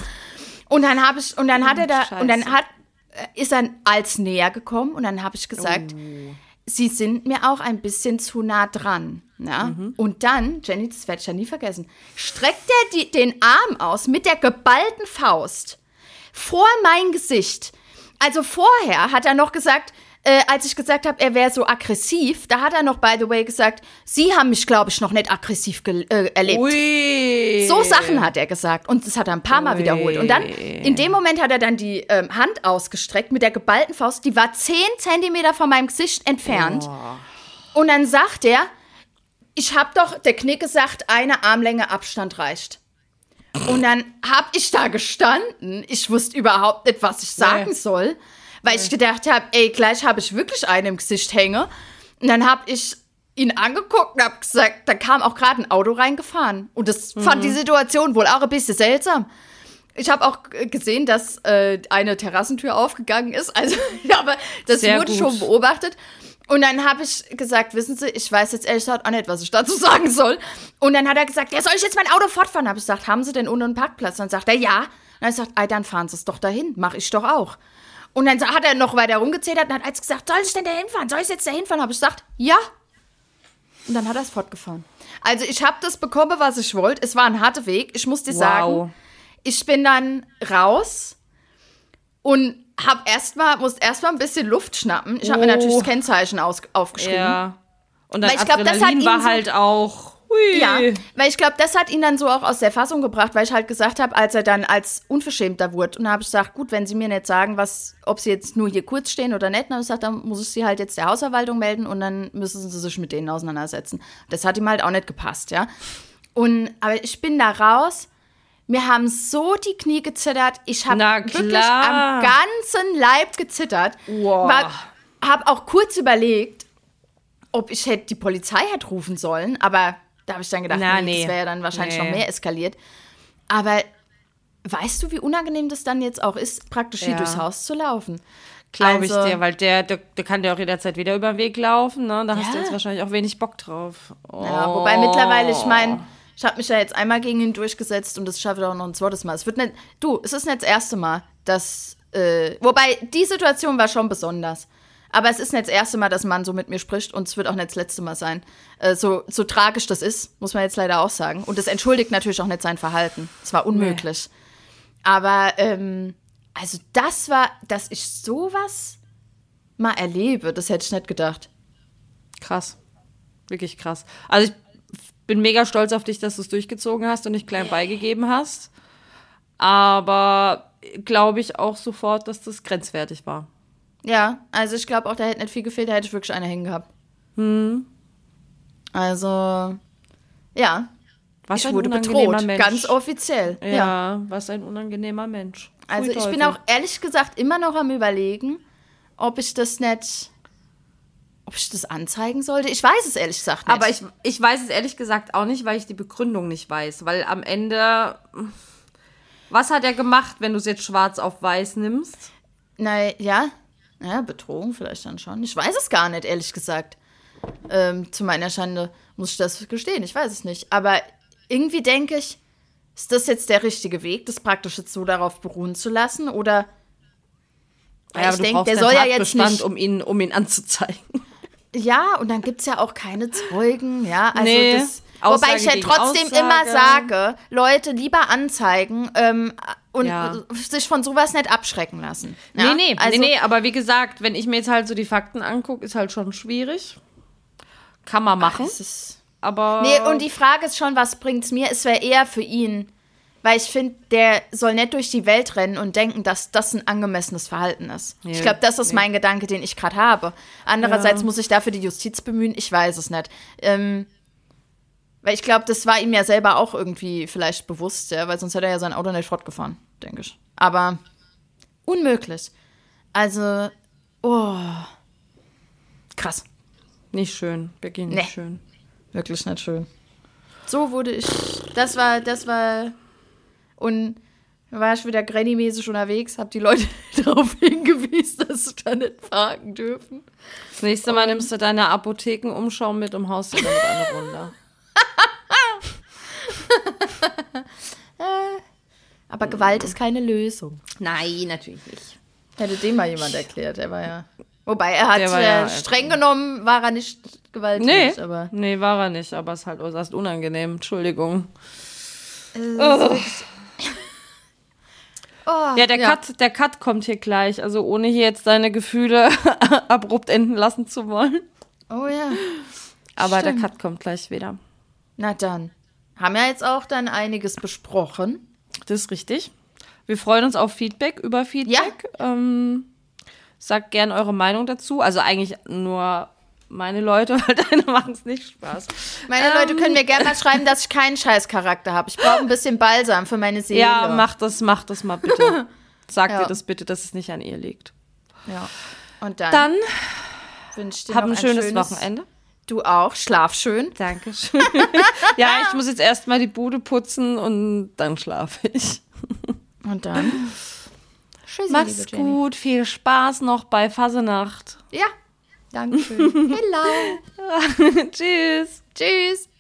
Ist er als näher gekommen und dann habe ich gesagt, Sie sind mir auch ein bisschen zu nah dran. Ja? Und dann, Jenny, das werde ich ja nie vergessen, streckt er den Arm aus mit der geballten Faust vor mein Gesicht. Also vorher hat er noch gesagt, als ich gesagt habe, er wäre so aggressiv, da hat er noch, by the way, gesagt, Sie haben mich, glaube ich, noch nicht aggressiv erlebt. Ui. So Sachen hat er gesagt und das hat er ein paar Mal wiederholt. Und dann, in dem Moment hat er dann die Hand ausgestreckt mit der geballten Faust, die war 10 Zentimeter von meinem Gesicht entfernt. Und dann sagt er, ich habe doch, der Knick gesagt, eine Armlänge Abstand reicht. Und dann habe ich da gestanden, ich wusste überhaupt nicht, was ich sagen soll. Weil ich gedacht habe, gleich habe ich wirklich einen im Gesicht hängen. Und dann habe ich ihn angeguckt und habe gesagt, da kam auch gerade ein Auto reingefahren. Und das fand die Situation wohl auch ein bisschen seltsam. Ich habe auch gesehen, dass eine Terrassentür aufgegangen ist. Also, aber das wurde schon beobachtet. Und dann habe ich gesagt, wissen Sie, ich weiß jetzt ehrlich gesagt auch nicht, was ich dazu sagen soll. Und dann hat er gesagt, ja, soll ich jetzt mein Auto fortfahren? Habe ich gesagt, haben Sie denn unten einen Parkplatz? Dann sagt er, ja. Und dann habe ich gesagt, dann fahren Sie es doch dahin. Mache ich doch auch. Und dann hat er noch weiter rumgezählt und hat als gesagt, soll ich denn da hinfahren? Soll ich jetzt da hinfahren? Habe ich gesagt, ja. Und dann hat er es fortgefahren. Also ich habe das bekommen, was ich wollte. Es war ein harter Weg. Ich muss dir sagen, ich bin dann raus und musste erstmal ein bisschen Luft schnappen. Ich habe mir natürlich das Kennzeichen aufgeschrieben. Ja. Und dann Adrenalin war halt auch... Hui. Ja, weil ich glaube, das hat ihn dann so auch aus der Fassung gebracht, weil ich halt gesagt habe, als er dann als unverschämter wurde, und dann habe ich gesagt, gut, wenn Sie mir nicht sagen, ob Sie jetzt nur hier kurz stehen oder nicht, dann habe ich gesagt, dann muss ich Sie halt jetzt der Hausverwaltung melden und dann müssen Sie sich mit denen auseinandersetzen. Das hat ihm halt auch nicht gepasst, ja. Aber ich bin da raus, mir haben so die Knie gezittert, ich habe wirklich am ganzen Leib gezittert, habe auch kurz überlegt, ob ich die Polizei hätte rufen sollen, aber da habe ich dann gedacht, das wäre ja dann wahrscheinlich noch mehr eskaliert. Aber weißt du, wie unangenehm das dann jetzt auch ist, praktisch hier durchs Haus zu laufen? Glaube ich dir, weil der kann dir auch jederzeit wieder über den Weg laufen, ne? Da hast du jetzt wahrscheinlich auch wenig Bock drauf. Ja, wobei mittlerweile, ich meine, ich habe mich ja jetzt einmal gegen ihn durchgesetzt und das schaffe ich auch noch ein zweites Mal. Es ist nicht das erste Mal, dass, wobei die Situation war schon besonders. Aber es ist nicht das erste Mal, dass ein Mann so mit mir spricht und es wird auch nicht das letzte Mal sein. So tragisch das ist, muss man jetzt leider auch sagen. Und das entschuldigt natürlich auch nicht sein Verhalten. Es war unmöglich. Nee. Aber, also dass ich sowas mal erlebe, das hätte ich nicht gedacht. Krass. Wirklich krass. Also ich bin mega stolz auf dich, dass du es durchgezogen hast und nicht klein beigegeben hast. Aber glaube ich auch sofort, dass das grenzwertig war. Ja, also ich glaube auch, da hätte nicht viel gefehlt, da hätte ich wirklich eine hängen gehabt. Also, ja. Ich wurde bedroht, Mensch. Ganz offiziell. Ja, was ein unangenehmer Mensch. Also ich bin auch ehrlich gesagt immer noch am Überlegen, ob ich das anzeigen sollte. Ich weiß es ehrlich gesagt nicht. Aber ich weiß es ehrlich gesagt auch nicht, weil ich die Begründung nicht weiß. Weil am Ende, was hat er gemacht, wenn du es jetzt schwarz auf weiß nimmst? Ja, Bedrohung vielleicht dann schon. Ich weiß es gar nicht, ehrlich gesagt. Zu meiner Schande muss ich das gestehen, ich weiß es nicht. Aber irgendwie denke ich, ist das jetzt der richtige Weg, das praktisch jetzt so darauf beruhen zu lassen? Oder ich denke, der soll ja jetzt nicht, um ihn anzuzeigen. Ja, und dann gibt es ja auch keine Zeugen, ja. Also nee, wobei ich ja trotzdem immer sage, Leute lieber anzeigen und sich von sowas nicht abschrecken lassen. Ja? Nee, aber wie gesagt, wenn ich mir jetzt halt so die Fakten angucke, ist halt schon schwierig. Kann man machen. Aber nee, und die Frage ist schon, was bringt's mir? Es wäre eher für ihn. Weil ich finde, der soll nicht durch die Welt rennen und denken, dass das ein angemessenes Verhalten ist. Nee, ich glaube, das ist mein Gedanke, den ich gerade habe. Andererseits muss ich dafür die Justiz bemühen. Ich weiß es nicht. Weil ich glaube, das war ihm ja selber auch irgendwie vielleicht bewusst, ja, weil sonst hätte er ja sein Auto nicht fortgefahren, denke ich. Aber unmöglich. Also, krass. Nicht schön. Wirklich nicht schön. Wirklich nicht schön. So wurde ich. Das war. Und da war ich wieder Granny-mäßig unterwegs, hab die Leute darauf hingewiesen, dass sie da nicht fragen dürfen. Das nächste Mal nimmst du deine Apothekenumschau mit und haust dir damit eine runter. Aber Gewalt ist keine Lösung. Nein, natürlich nicht. Hätte dem mal jemand erklärt, er war ja. Wobei, er hat streng genommen, war er nicht gewalttätig. Nee, war er nicht, aber es ist halt äußerst unangenehm. Entschuldigung. Ja, der Cut kommt hier gleich, also ohne hier jetzt deine Gefühle abrupt enden lassen zu wollen. Oh ja. Aber stimmt. Der Cut kommt gleich wieder. Na dann. Haben ja jetzt auch dann einiges besprochen. Das ist richtig. Wir freuen uns auf Feedback, über Feedback. Ja. Sagt gerne eure Meinung dazu. Also eigentlich nur meine Leute, weil deine machen es nicht Spaß. Meine Leute können mir gerne mal schreiben, dass ich keinen Scheißcharakter habe. Ich brauche ein bisschen Balsam für meine Seele. Ja, mach das mal bitte. Sagt ihr das bitte, dass es nicht an ihr liegt. Ja. Und dann wünsche ich dir hab ein schönes Wochenende. Du auch. Schlaf schön. Dankeschön. Ja, ich muss jetzt erstmal die Bude putzen und dann schlafe ich. Und dann? Tschüssi, mach's gut. Viel Spaß noch bei Fasenacht. Ja. Dankeschön. Hello. Tschüss. Tschüss.